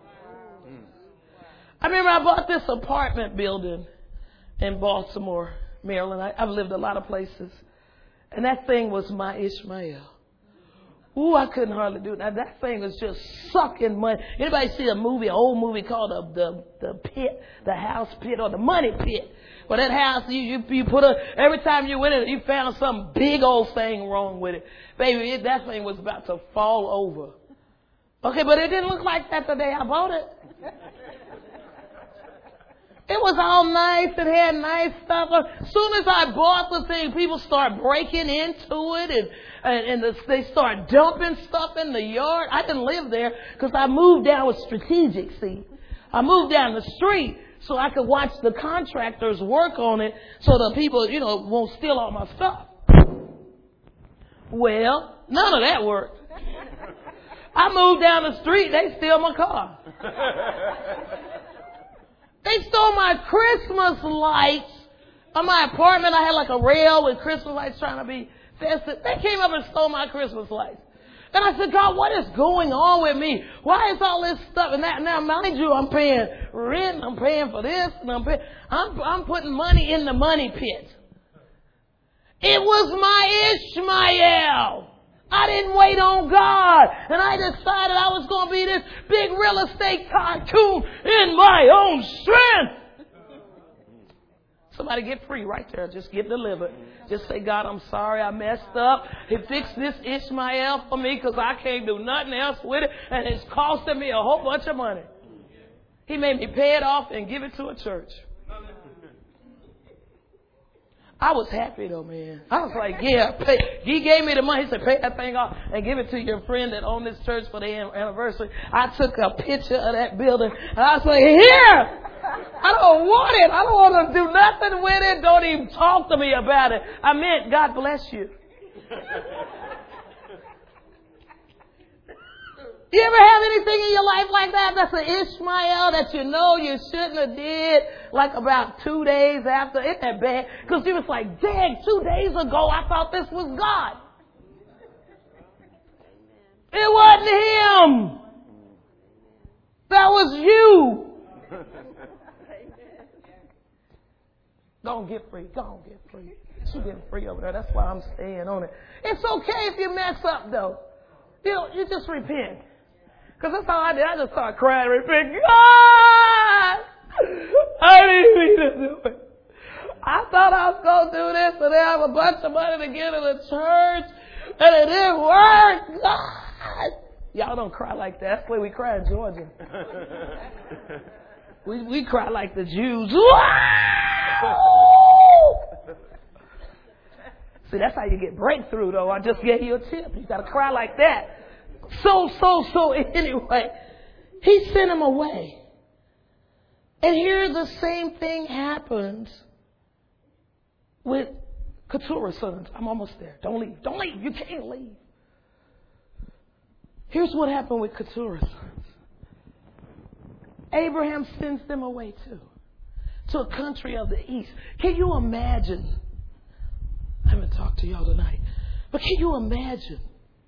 I remember I bought this apartment building in Baltimore, Maryland. I, I've lived a lot of places. And that thing was my Ishmael. Ooh, I couldn't hardly do it. Now, that thing was just sucking money. Anybody see a movie, an old movie called the, the, the Pit, the House Pit, or the Money Pit? Well, that house, you, you, you put a, every time you went in it, you found some big old thing wrong with it. Baby, it, that thing was about to fall over. Okay, but it didn't look like that the day I bought it. It was all nice. It had nice stuff. As soon as I bought the thing, people start breaking into it and, and, and the, they start dumping stuff in the yard. I didn't live there because I moved down with strategic, see. I moved down the street so I could watch the contractors work on it so the people, you know, won't steal all my stuff. Well, none of that worked. I moved down the street, they steal my car. They stole my Christmas lights on my apartment. I had like a rail with Christmas lights trying to be festive. They came up and stole my Christmas lights. And I said, God, what is going on with me? Why is all this stuff and that? Now, mind you, I'm paying rent, I'm paying for this, and I'm paying, I'm, I'm putting money in the money pit. It was my Ishmael. I didn't wait on God. And I decided I was going to be this big real estate tycoon in my own strength. Somebody get free right there. Just get delivered. Just say, God, I'm sorry I messed up. He fixed this Ishmael for me because I can't do nothing else with it. And it's costing me a whole bunch of money. He made me pay it off and give it to a church. I was happy though, man. I was like, yeah, pay. He gave me the money. He said, pay that thing off and give it to your friend that owned this church for the anniversary. I took a picture of that building and I was like, here! I don't want it. I don't want to do nothing with it. Don't even talk to me about it. I meant, God bless you. You ever have anything in your life like that? That's an Ishmael that you know you shouldn't have did like about two days after. Isn't that bad? Because you was like, dang, two days ago I thought this was God. It wasn't him. That was you. Go on, get free. Go on, get free. You getting free over there. That's why I'm staying on it. It's okay if you mess up, though. You know, you just repent. Because that's all I did. I just started crying and repent. God! I didn't mean to do it. I thought I was going to do this and have a bunch of money to give to the church. And it didn't work. God! Y'all don't cry like that. That's the way we cry in Georgia. We we cry like the Jews. See, that's how you get breakthrough, though. I just gave you a tip. You got to cry like that. So, so, so, anyway, he sent him away. And here the same thing happens with Keturah's sons. I'm almost there. Don't leave. Don't leave. You can't leave. Here's what happened with Keturah's sons. Abraham sends them away too, to a country of the east. Can you imagine? I haven't talked to y'all tonight, but can you imagine?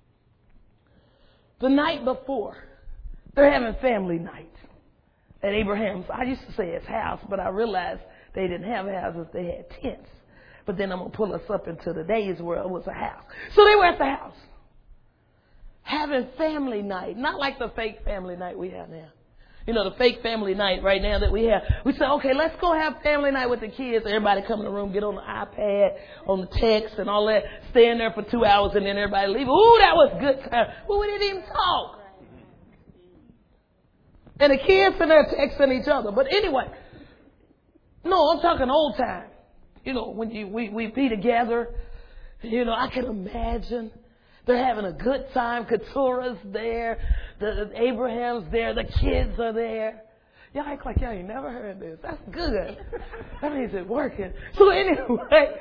The night before, they're having family night at Abraham's. I used to say his house, but I realized they didn't have houses, they had tents. But then I'm going to pull us up into today's world, it was a house. So they were at the house, having family night, not like the fake family night we have now. You know, the fake family night right now that we have. We say, okay, let's go have family night with the kids. Everybody come in the room, get on the iPad, on the text and all that. Stay in there for two hours and then everybody leave. Ooh, that was good time. Well, we didn't even talk. And the kids in there texting each other. But anyway, no, I'm talking old time. You know, when you we, we be together, you know, I can imagine. They're having a good time. Keturah's there. The, the Abraham's there. The kids are there. Y'all act like y'all ain't never heard this. That's good. That means it's working. So anyway,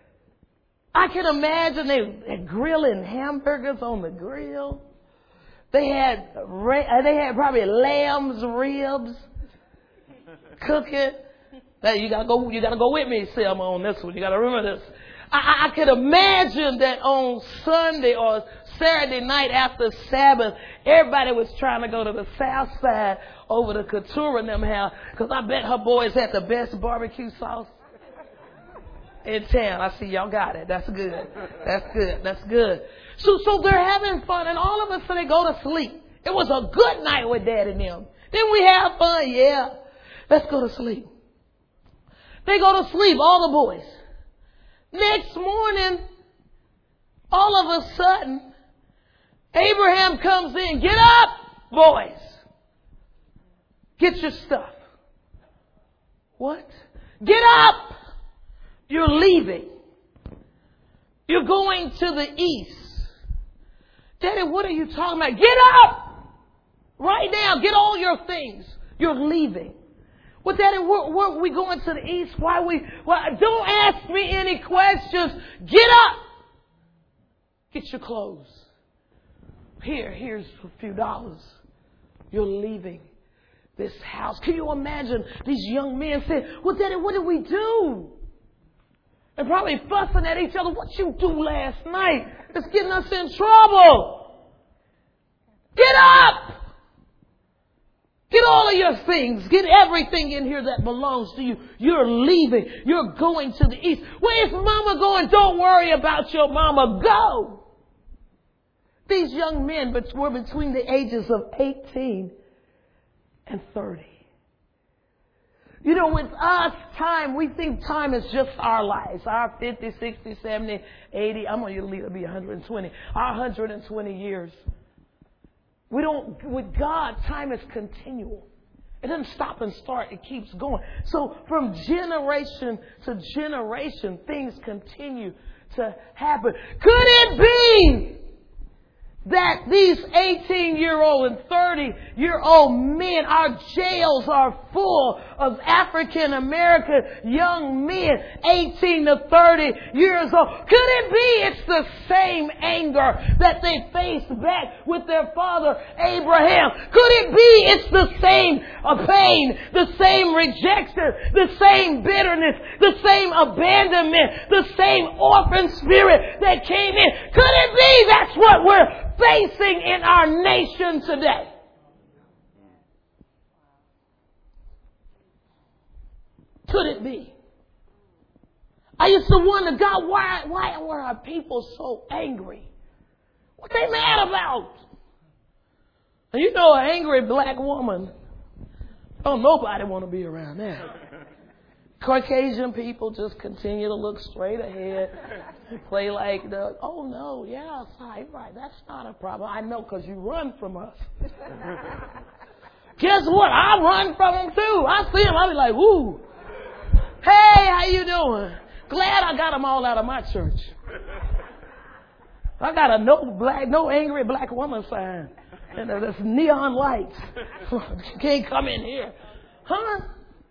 I can imagine they they're grilling hamburgers on the grill. They had they had probably lamb's ribs cooking. Now you gotta go. You gotta go with me, Selma, on this one. You gotta remember this. I, I could imagine that on Sunday or Saturday night after Sabbath, everybody was trying to go to the south side over to Keturah and them house, because I bet her boys had the best barbecue sauce in town. I see y'all got it. That's good. That's good. That's good. So, so they're having fun, and all of a sudden they go to sleep. It was a good night with Dad and them. Didn't we have fun? Yeah. Let's go to sleep. They go to sleep, all the boys. Next morning, all of a sudden, Abraham comes in. Get up, boys. Get your stuff. What? Get up. You're leaving. You're going to the east. Daddy, what are you talking about? Get up. Right now. Get all your things. You're leaving. Well, Daddy, where, where are we going to the east? Why we? Well, don't ask me any questions. Get up. Get your clothes. Here, here's a few dollars. You're leaving this house. Can you imagine these young men saying, well, Daddy, what did we do? And probably fussing at each other. What you do last night? It's getting us in trouble. Get up. Get all of your things. Get everything in here that belongs to you. You're leaving. You're going to the east. Where's Mama going? Don't worry about your mama. Go. These young men were between the ages of eighteen and thirty. You know, with us, time, we think time is just our lives. Our fifty, sixty, seventy, eighty, I'm going to leave it be one hundred twenty. Our one hundred twenty years. We don't, with God, time is continual. It doesn't stop and start. It keeps going. So from generation to generation, things continue to happen. Could it be that these eighteen-year-old and thirty-year-old men, our jails are full of African-American young men, eighteen to thirty years old? Could it be it's the same anger that they faced back with their father Abraham? Could it be it's the same pain, the same rejection, the same bitterness, the same abandonment, the same orphan spirit that came in? Could it be that's what we're facing in our nation today? Could it be? I used to wonder, God, why, why were our people so angry? What they mad about? And you know, an angry black woman, don't nobody want to be around that. Caucasian people just continue to look straight ahead and play like the, oh no, yeah, right, right, that's not a problem. I know, because you run from us. Guess what? I run from them too. I see them, I'll be like, woo. Hey, how you doing? Glad I got them all out of my church. I got a no black, no angry black woman sign. And there's neon lights. You can't come in here. Huh?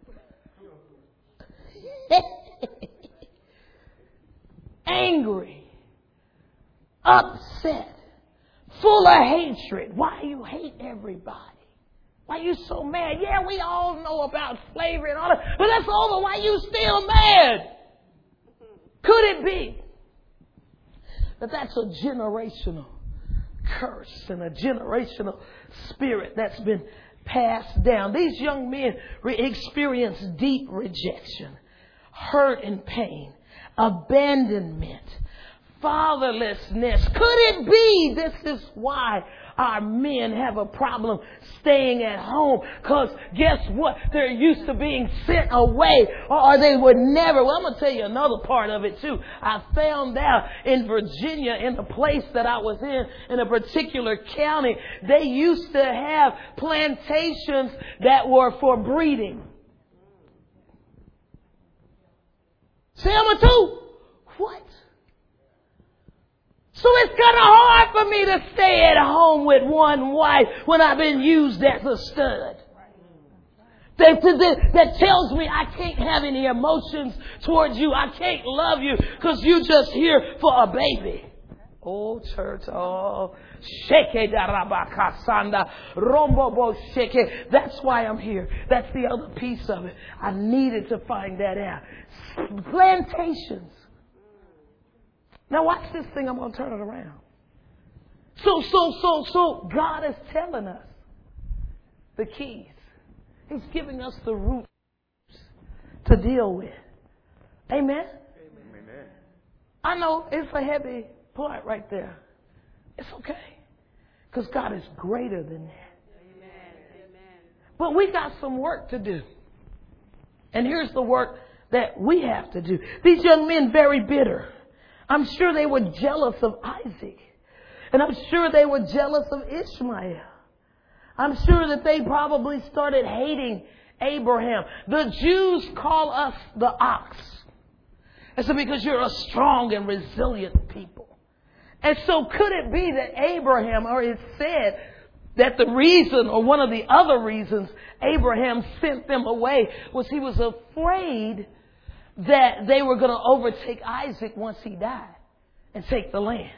Angry. Upset. Full of hatred. Why you hate everybody? Why you so mad? Yeah, we all know about slavery and all that, but that's over. Why you still mad? Could it be that that's a generational curse and a generational spirit that's been passed down? These young men re- experience deep rejection, hurt and pain, abandonment, fatherlessness. Could it be this is why our men have a problem staying at home? Because guess what? They're used to being sent away, or they would never. Well, I'm going to tell you another part of it too. I found out in Virginia, in the place that I was in, in a particular county, they used to have plantations that were for breeding. Selma too? What? So it's kind of hard for me to stay at home with one wife when I've been used as a stud. That, that, that tells me I can't have any emotions towards you. I can't love you because you're just here for a baby. Oh, church, oh, sheke darabakasanda, rombobo sheke. That's why I'm here. That's the other piece of it. I needed to find that out. Plantations. Now watch this thing. I'm going to turn it around. So, so, so, so God is telling us the keys. He's giving us the roots to deal with. Amen? Amen. I know it's a heavy part right there. It's okay. Because God is greater than that. Amen. But we got some work to do. And here's the work that we have to do. These young men, very bitter. I'm sure they were jealous of Isaac. And I'm sure they were jealous of Ishmael. I'm sure that they probably started hating Abraham. The Jews call us the ox. And so because you're a strong and resilient people. And so could it be that Abraham, or it's said that the reason, or one of the other reasons Abraham sent them away was he was afraid that they were going to overtake Isaac once he died and take the land.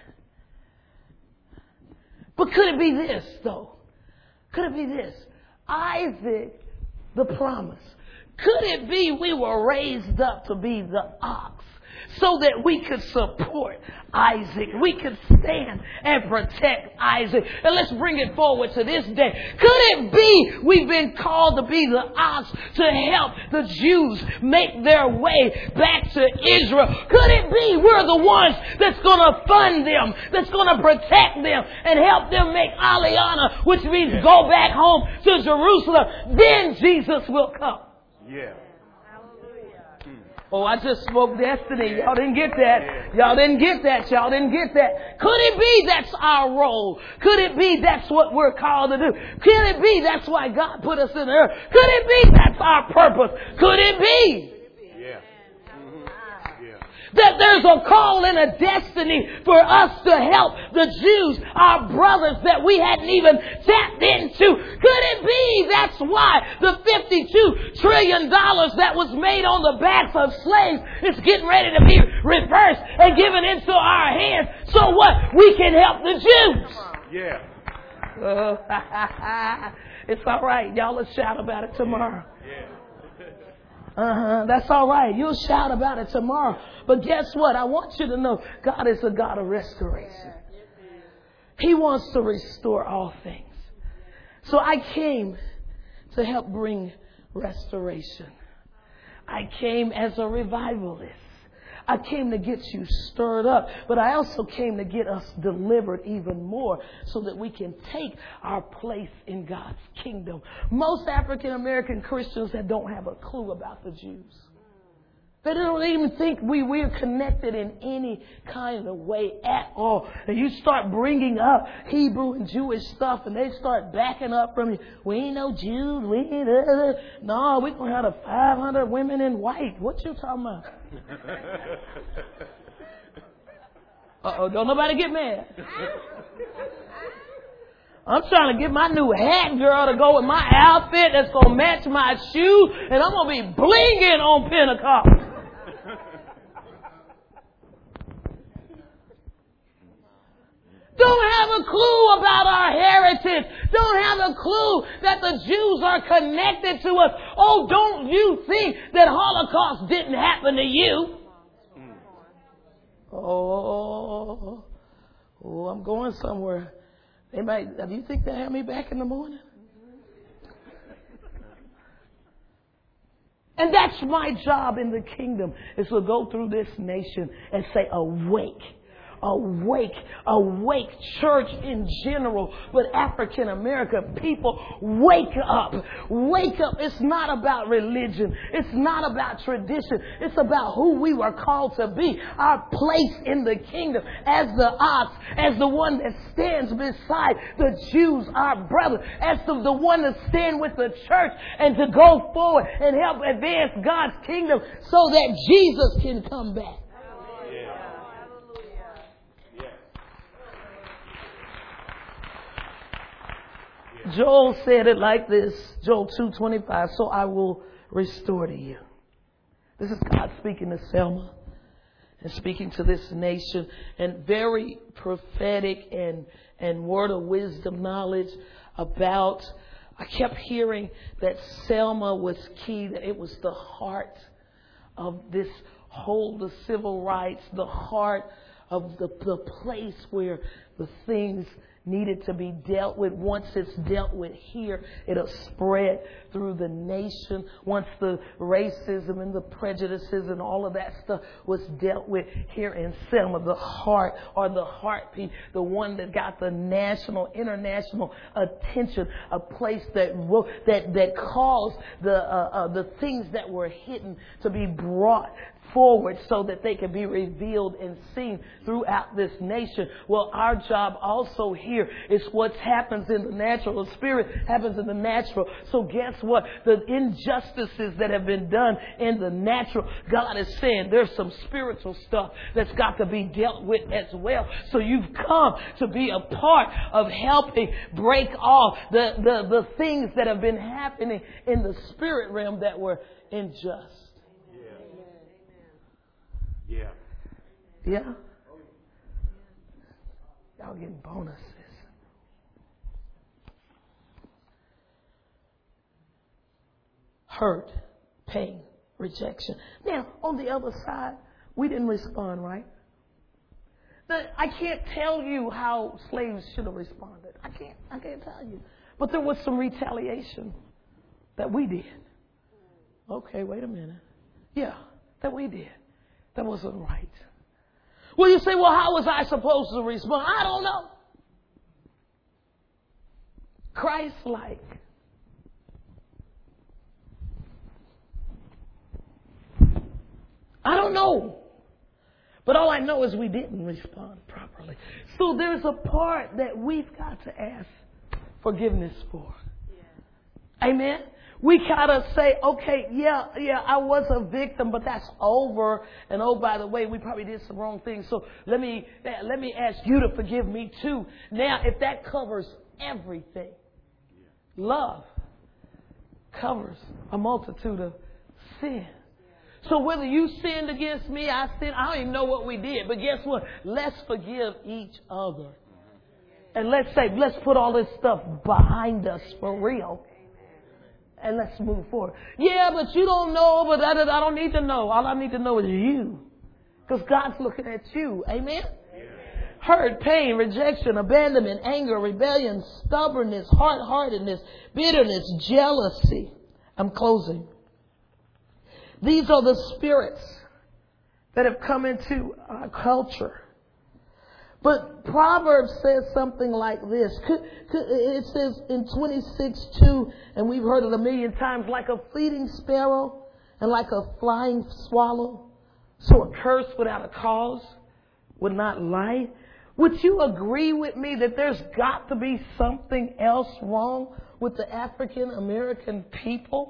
But could it be this, though? Could it be this? Isaac, the promise. Could it be we were raised up to be the ox so that we could support Isaac? We could stand and protect Isaac. And let's bring it forward to this day. Could it be we've been called to be the ox to help the Jews make their way back to Israel? Could it be we're the ones that's going to fund them, that's going to protect them and help them make Aliana, which means go back home to Jerusalem? Then Jesus will come. Yeah. Oh, I just spoke destiny. Y'all didn't get that. Y'all didn't get that. Y'all didn't get that. Could it be that's our role? Could it be that's what we're called to do? Could it be that's why God put us in the earth? Could it be that's our purpose? Could it be? Yeah. Mm-hmm. Yeah. That there's a call and a destiny for us to help the Jews, our brothers that we hadn't even tapped into. Could it be that's why the fifty-two trillion dollars that was made on the backs of slaves is getting ready to be reversed and given into our hands? So what? We can help the Jews. Yeah. Uh, it's all right. Y'all will shout about it tomorrow. Yeah. Uh-huh. That's all right. You'll shout about it tomorrow. But guess what? I want you to know God is a God of restoration. He wants to restore all things. So I came to help bring restoration. I came as a revivalist. I came to get you stirred up, but I also came to get us delivered even more so that we can take our place in God's kingdom. Most African American Christians that don't have a clue about the Jews. They don't even think we, we're connected in any kind of way at all. And you start bringing up Hebrew and Jewish stuff and they start backing up from you. We ain't no Jews. We ain't, uh, no, we're going to have the five hundred women in white. What you talking about? Uh-oh, don't nobody get mad. I'm trying to get my new hat, girl, to go with my outfit that's going to match my shoes, and I'm going to be blinging on Pentecost. Don't have a clue about our heritage. Don't have a clue that the Jews are connected to us. Oh, don't you think that Holocaust didn't happen to you? Oh, oh, I'm going somewhere. They might, do you think they'll have me back in the morning? And that's my job in the kingdom, is to go through this nation and say, awake. Awake, awake, church in general, but African American people, wake up, wake up. It's not about religion. It's not about tradition. It's about who we were called to be, our place in the kingdom as the ox, as the one that stands beside the Jews, our brothers, as the, the one to stand with the church and to go forward and help advance God's kingdom so that Jesus can come back. Joel said it like this, Joel two twenty-five, so I will restore to you. This is God speaking to Selma and speaking to this nation, and very prophetic and, and word of wisdom knowledge about, I kept hearing that Selma was key, that it was the heart of this whole, the civil rights, the heart of the, the place where the things needed to be dealt with. Once it's dealt with here, it'll spread through the nation. Once the racism and the prejudices and all of that stuff was dealt with here in Selma, the heart or the heartbeat, the one that got the national, international attention, a place that that that caused the uh, uh, the things that were hidden to be brought forward so that they can be revealed and seen throughout this nation. Well, our job also here is what happens in the natural. The spirit happens in the natural. So guess what? The injustices that have been done in the natural, God is saying there's some spiritual stuff that's got to be dealt with as well. So you've come to be a part of helping break off the, the, the things that have been happening in the spirit realm that were unjust. Yeah. Yeah? Y'all getting bonuses. Hurt, pain, rejection. Now, on the other side, we didn't respond right. Now, I can't tell you how slaves should have responded. I can't. I can't tell you. But there was some retaliation that we did. Okay, wait a minute. Yeah, that we did. That wasn't right. Well, you say, well, how was I supposed to respond? I don't know. Christ-like. I don't know. But all I know is we didn't respond properly. So there's a part that we've got to ask forgiveness for. Yeah. Amen? We gotta say, okay, yeah, yeah, I was a victim, but that's over. And oh, by the way, we probably did some wrong things. So let me let me ask you to forgive me too. Now, if that covers everything, love covers a multitude of sin. So whether you sinned against me, I sinned, I don't even know what we did. But guess what? Let's forgive each other. And let's say, let's put all this stuff behind us for real. And let's move forward. Yeah, but you don't know, but I, I don't need to know. All I need to know is you. Because God's looking at you. Amen? Yeah. Hurt, pain, rejection, abandonment, anger, rebellion, stubbornness, hard-heartedness, bitterness, jealousy. I'm closing. These are the spirits that have come into our culture. But Proverbs says something like this. It says in twenty-six two, and we've heard it a million times, like a fleeting sparrow and like a flying swallow. So a curse without a cause would not lie. Would you agree with me that there's got to be something else wrong with the African American people?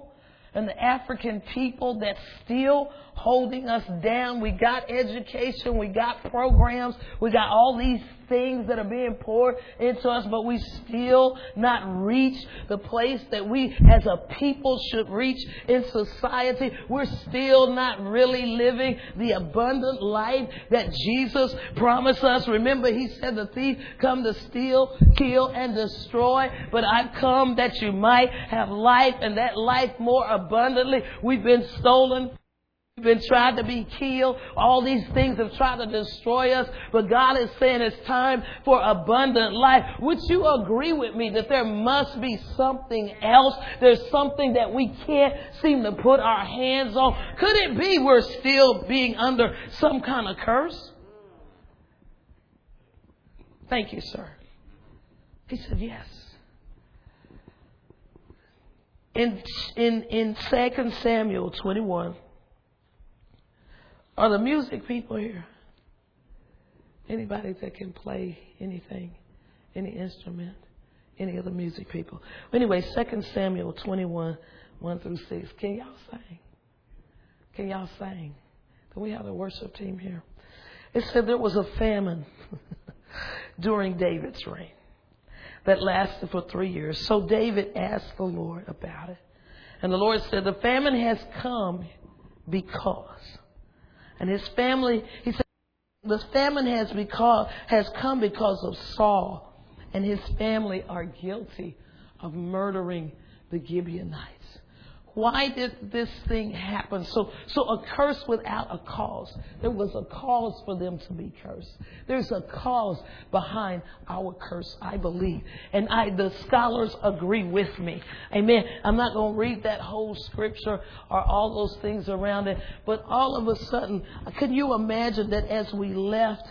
and the African people that's still holding us down. We got education, we got programs, we got all these things that are being poured into us, but we still not reach the place that we as a people should reach in society. We're still not really living the abundant life that Jesus promised us. Remember, he said the thief come to steal, kill, and destroy, but I've come that you might have life, and that life more abundantly. We've been stolen. We've been tried to be killed. All these things have tried to destroy us. But God is saying it's time for abundant life. Would you agree with me that there must be something else? There's something that we can't seem to put our hands on. Could it be we're still being under some kind of curse? Thank you, sir. He said yes. In, in, in Second Samuel twenty-one, are the music people here? Anybody that can play anything, any instrument, any other music people? Anyway, Second Samuel twenty-one, one through six. Can y'all sing? Can y'all sing? Do we have a worship team here? It said there was a famine during David's reign that lasted for three years. So David asked the Lord about it. And the Lord said, the famine has come because... And his family, he said, the famine has because has come because of Saul and his family are guilty of murdering the Gibeonites. Why did this thing happen? So, so a curse without a cause. There was a cause for them to be cursed. There's a cause behind our curse, I believe. And I, the scholars agree with me. Amen. I'm not going to read that whole scripture or all those things around it. But all of a sudden, can you imagine that as we left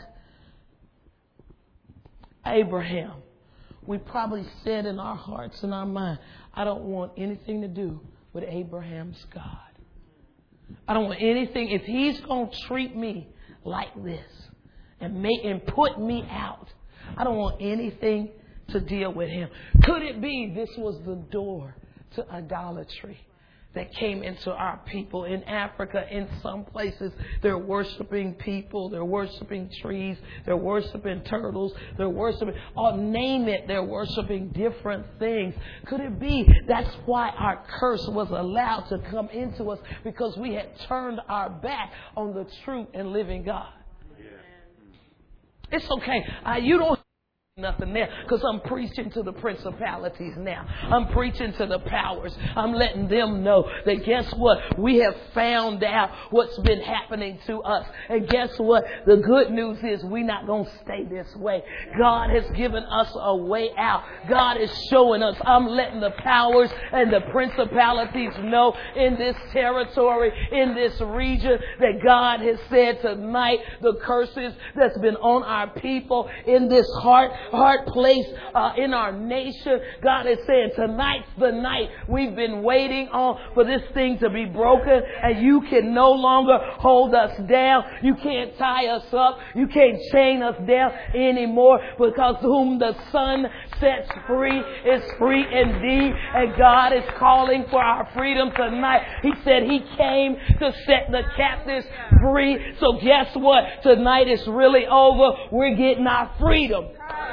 Abraham, we probably said in our hearts and our mind, I don't want anything to do with Abraham's God. I don't want anything. If he's going to treat me like this and make and put me out, I don't want anything to deal with him. Could it be this was the door to idolatry that came into our people in Africa? In some places, they're worshiping people, they're worshiping trees, they're worshiping turtles, they're worshiping, or name it, they're worshiping different things. Could it be that's why our curse was allowed to come into us? Because we had turned our back on the true and living God. Yeah. It's okay. Uh, you don't nothing there, because I'm preaching to the principalities now. I'm preaching to the powers. I'm letting them know that guess what? We have found out what's been happening to us. And guess what? The good news is we're not going to stay this way. God has given us a way out. God is showing us. I'm letting the powers and the principalities know in this territory, in this region, that God has said tonight the curses that's been on our people in this heart hard place uh, in our nation. God is saying tonight's the night we've been waiting on for this thing to be broken, and you can no longer hold us down. You can't tie us up. You can't chain us down anymore, because whom the Son sets free is free indeed. And God is calling for our freedom tonight. He said he came to set the captives free. So guess what? Tonight is really over. We're getting our freedom.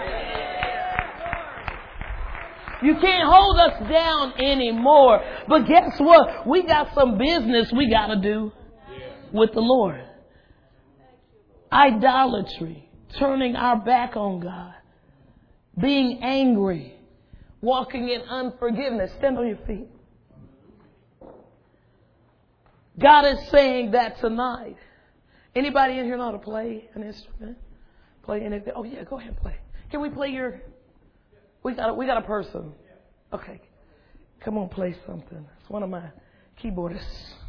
You can't hold us down anymore. But guess what? We got some business we got to do with the Lord. Idolatry, turning our back on God, being angry, walking in unforgiveness. Stand on your feet. God is saying that tonight. Anybody in here know how to play an instrument? Play anything? Oh yeah, go ahead and play. Can we play your? We got a, we got a person. Okay, come on, play something. It's one of my keyboardists.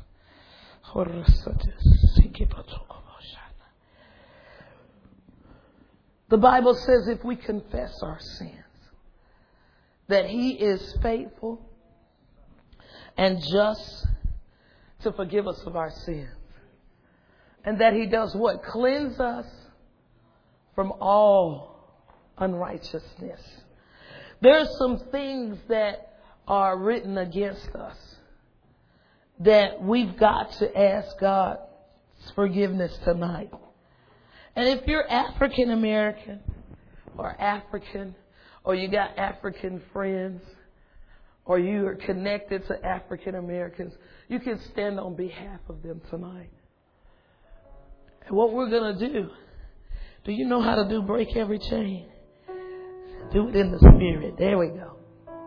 The Bible says if we confess our sins, that He is faithful and just to forgive us of our sins, and that He does what? Cleanse us from all unrighteousness. There's some things that are written against us. that we've got to ask God's forgiveness tonight. And if you're African American or African, or you got African friends, or you are connected to African Americans, you can stand on behalf of them tonight. And what we're going to do, do you know how to do break every chain? Do it in the spirit. There we go.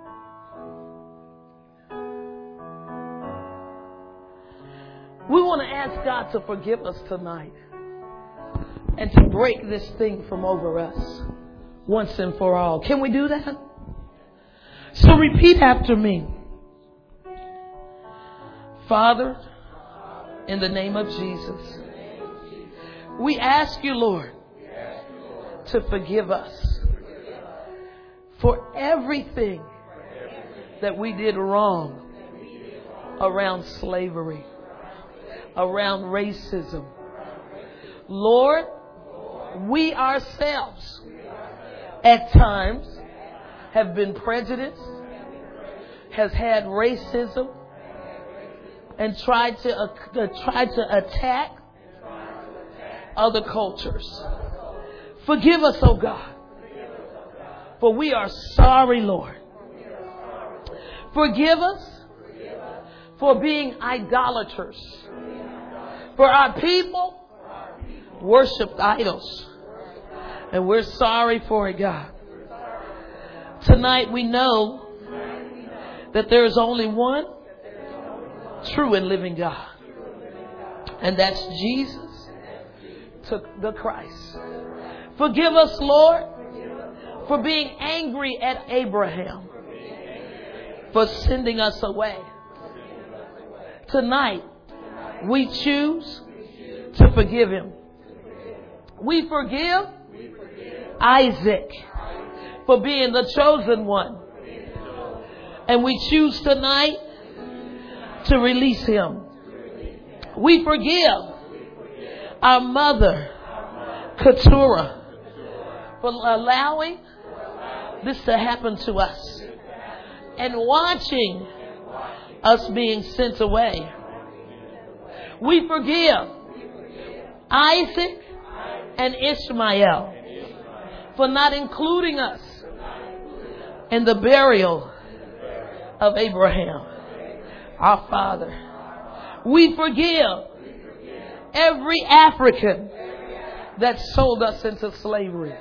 We want to ask God to forgive us tonight and to break this thing from over us once and for all. Can we do that? So repeat after me. Father, in the name of Jesus, we ask you, Lord, to forgive us for everything that we did wrong around slavery, around racism. Lord, we ourselves at times have been prejudiced, has had racism, and tried to uh, tried to attack other cultures. Forgive us, oh God, for we are sorry, Lord. Forgive us for being idolaters. For our people worshiped idols. And we're sorry for it, God. Tonight we know that there is only one true and living God. And that's Jesus, to the Christ. Forgive us, Lord, for being angry at Abraham, for sending us away. Tonight, we choose to forgive him. We forgive Isaac for being the chosen one. And we choose tonight to release him. We forgive our mother, Keturah, for allowing this to happen to us and watching us being sent away. We forgive Isaac and Ishmael for not including us in the burial of Abraham, our father. We forgive every African that sold us into slavery.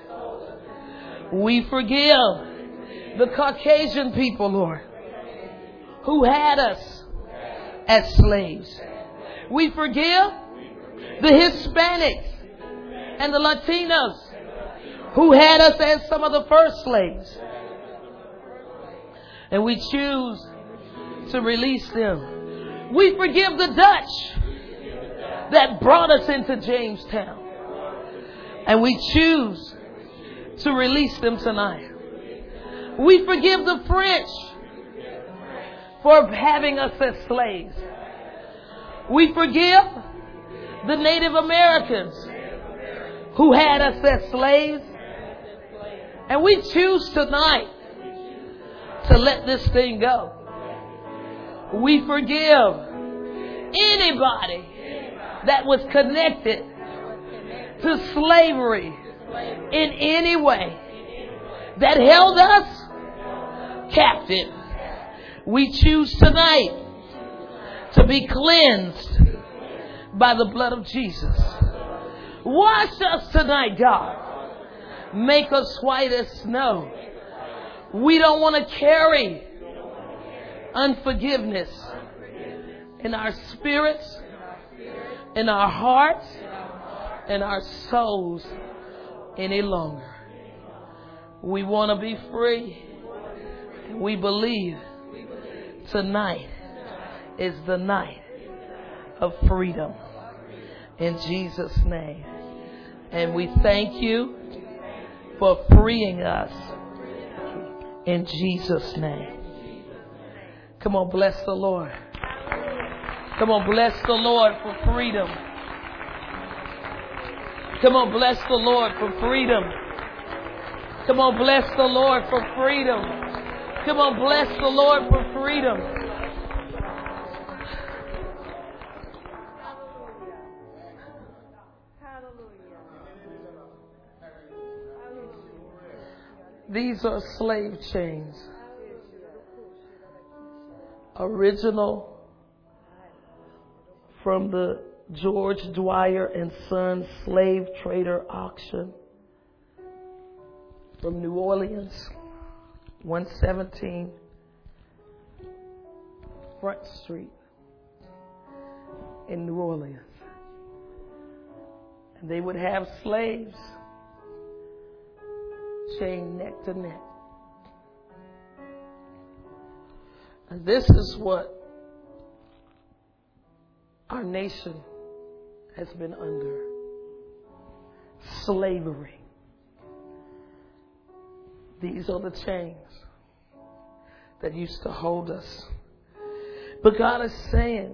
We forgive the Caucasian people, Lord, who had us as slaves. We forgive the Hispanics and the Latinos who had us as some of the first slaves. And we choose to release them. We forgive the Dutch that brought us into Jamestown. And we choose to release them tonight. We forgive the French for having us as slaves. We forgive the Native Americans who had us as slaves. And we choose tonight to let this thing go. We forgive anybody that was connected to slavery in any way that held us captive. We choose tonight to be cleansed by the blood of Jesus. Wash us tonight, God. Make us white as snow. We don't want to carry unforgiveness in our spirits, in our hearts, in our souls any longer. We want to be free. We believe tonight is the night of freedom. In Jesus' name. And we thank you for freeing us. In Jesus' name. Come on, bless the Lord. Come on, bless the Lord for freedom. Come on, bless the Lord for freedom. Come on, bless the Lord for freedom. Come on, bless the Lord for freedom. These are slave chains. Original from the George Dwyer and Son slave trader auction from New Orleans, one seventeen Front Street in New Orleans. And they would have slaves chained neck to neck. And this is what our nation has been under. Slavery. These are the chains that used to hold us. But God is saying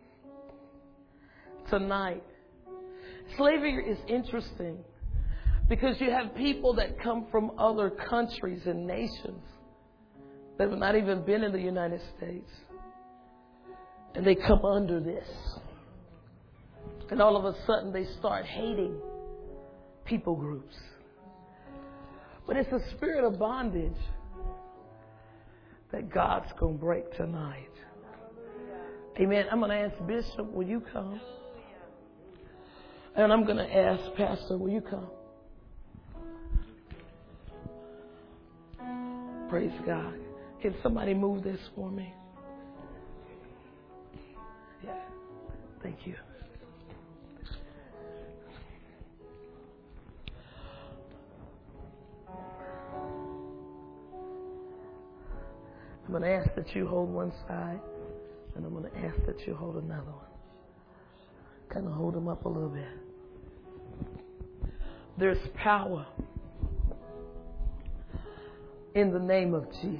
tonight, slavery is interesting because you have people that come from other countries and nations that have not even been in the United States. And they come under this. And all of a sudden they start hating people groups. But it's a spirit of bondage that God's going to break tonight. Amen. I'm going to ask Bishop, will you come? And I'm going to ask Pastor, will you come? Praise God. Can somebody move this for me? Yeah. Thank you. I'm going to ask that you hold one side, and I'm going to ask that you hold another one. Kind of hold them up a little bit. There's power in the name of Jesus.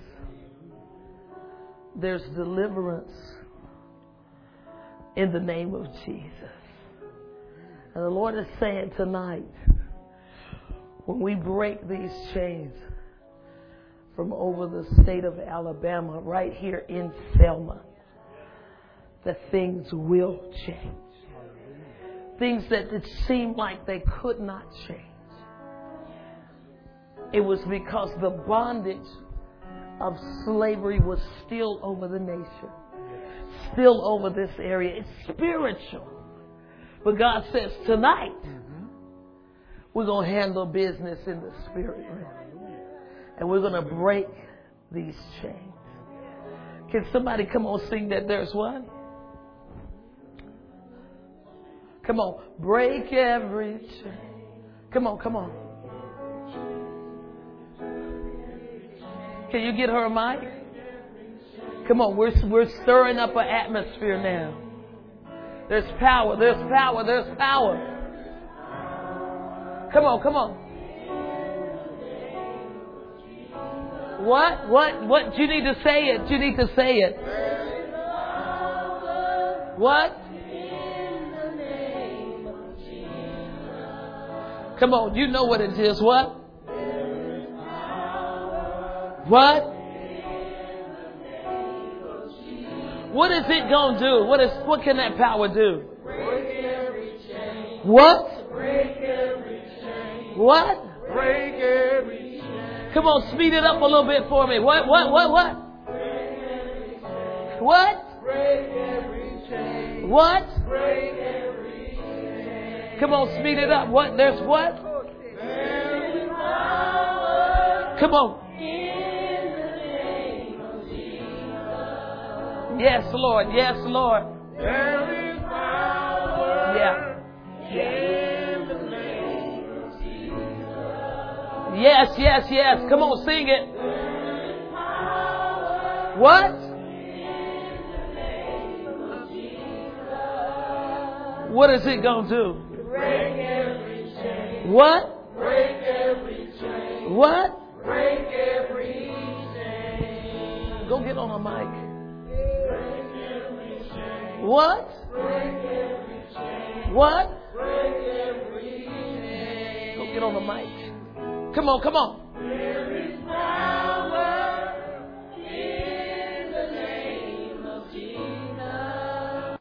There's deliverance in the name of Jesus. And the Lord is saying tonight, when we break these chains from over the state of Alabama, right here in Selma, that things will change. Things that it seemed like they could not change. It was because the bondage of slavery was still over the nation, still over this area. It's spiritual. But God says tonight, we're going to handle business in the spirit realm. And we're going to break these chains. Can somebody come on sing that there's one? Come on, break every chain. Come on, come on. Can you get her a mic? Come on, we're, we're stirring up an atmosphere now. There's power, there's power, there's power. Come on, come on. What? What? What? You need to say it. You need to say it. What? Come on, you know what it is. What? What? What is it going to do? What is? What can that power do? Break every chain. What? Break every chain. What? Break every chain. Come on, speed it up a little bit for me. What? What? What? What? What? Break every chain. What? Break every chain. Come on, speed it up. What? There's what? There is power Come on. in the name of Jesus. Yes, Lord. Yes, Lord. There is power Yeah. Yeah. in the name of Jesus. Yes, yes, yes. Come on, sing it. There is power What? in the name of Jesus. What is it going to do? Break every chain. What? Break every chain. What? Break every chain. Go get on a mic. Break every chain. What? Break every chain. What? Break every chain. Go get on the mic. Come on, come on.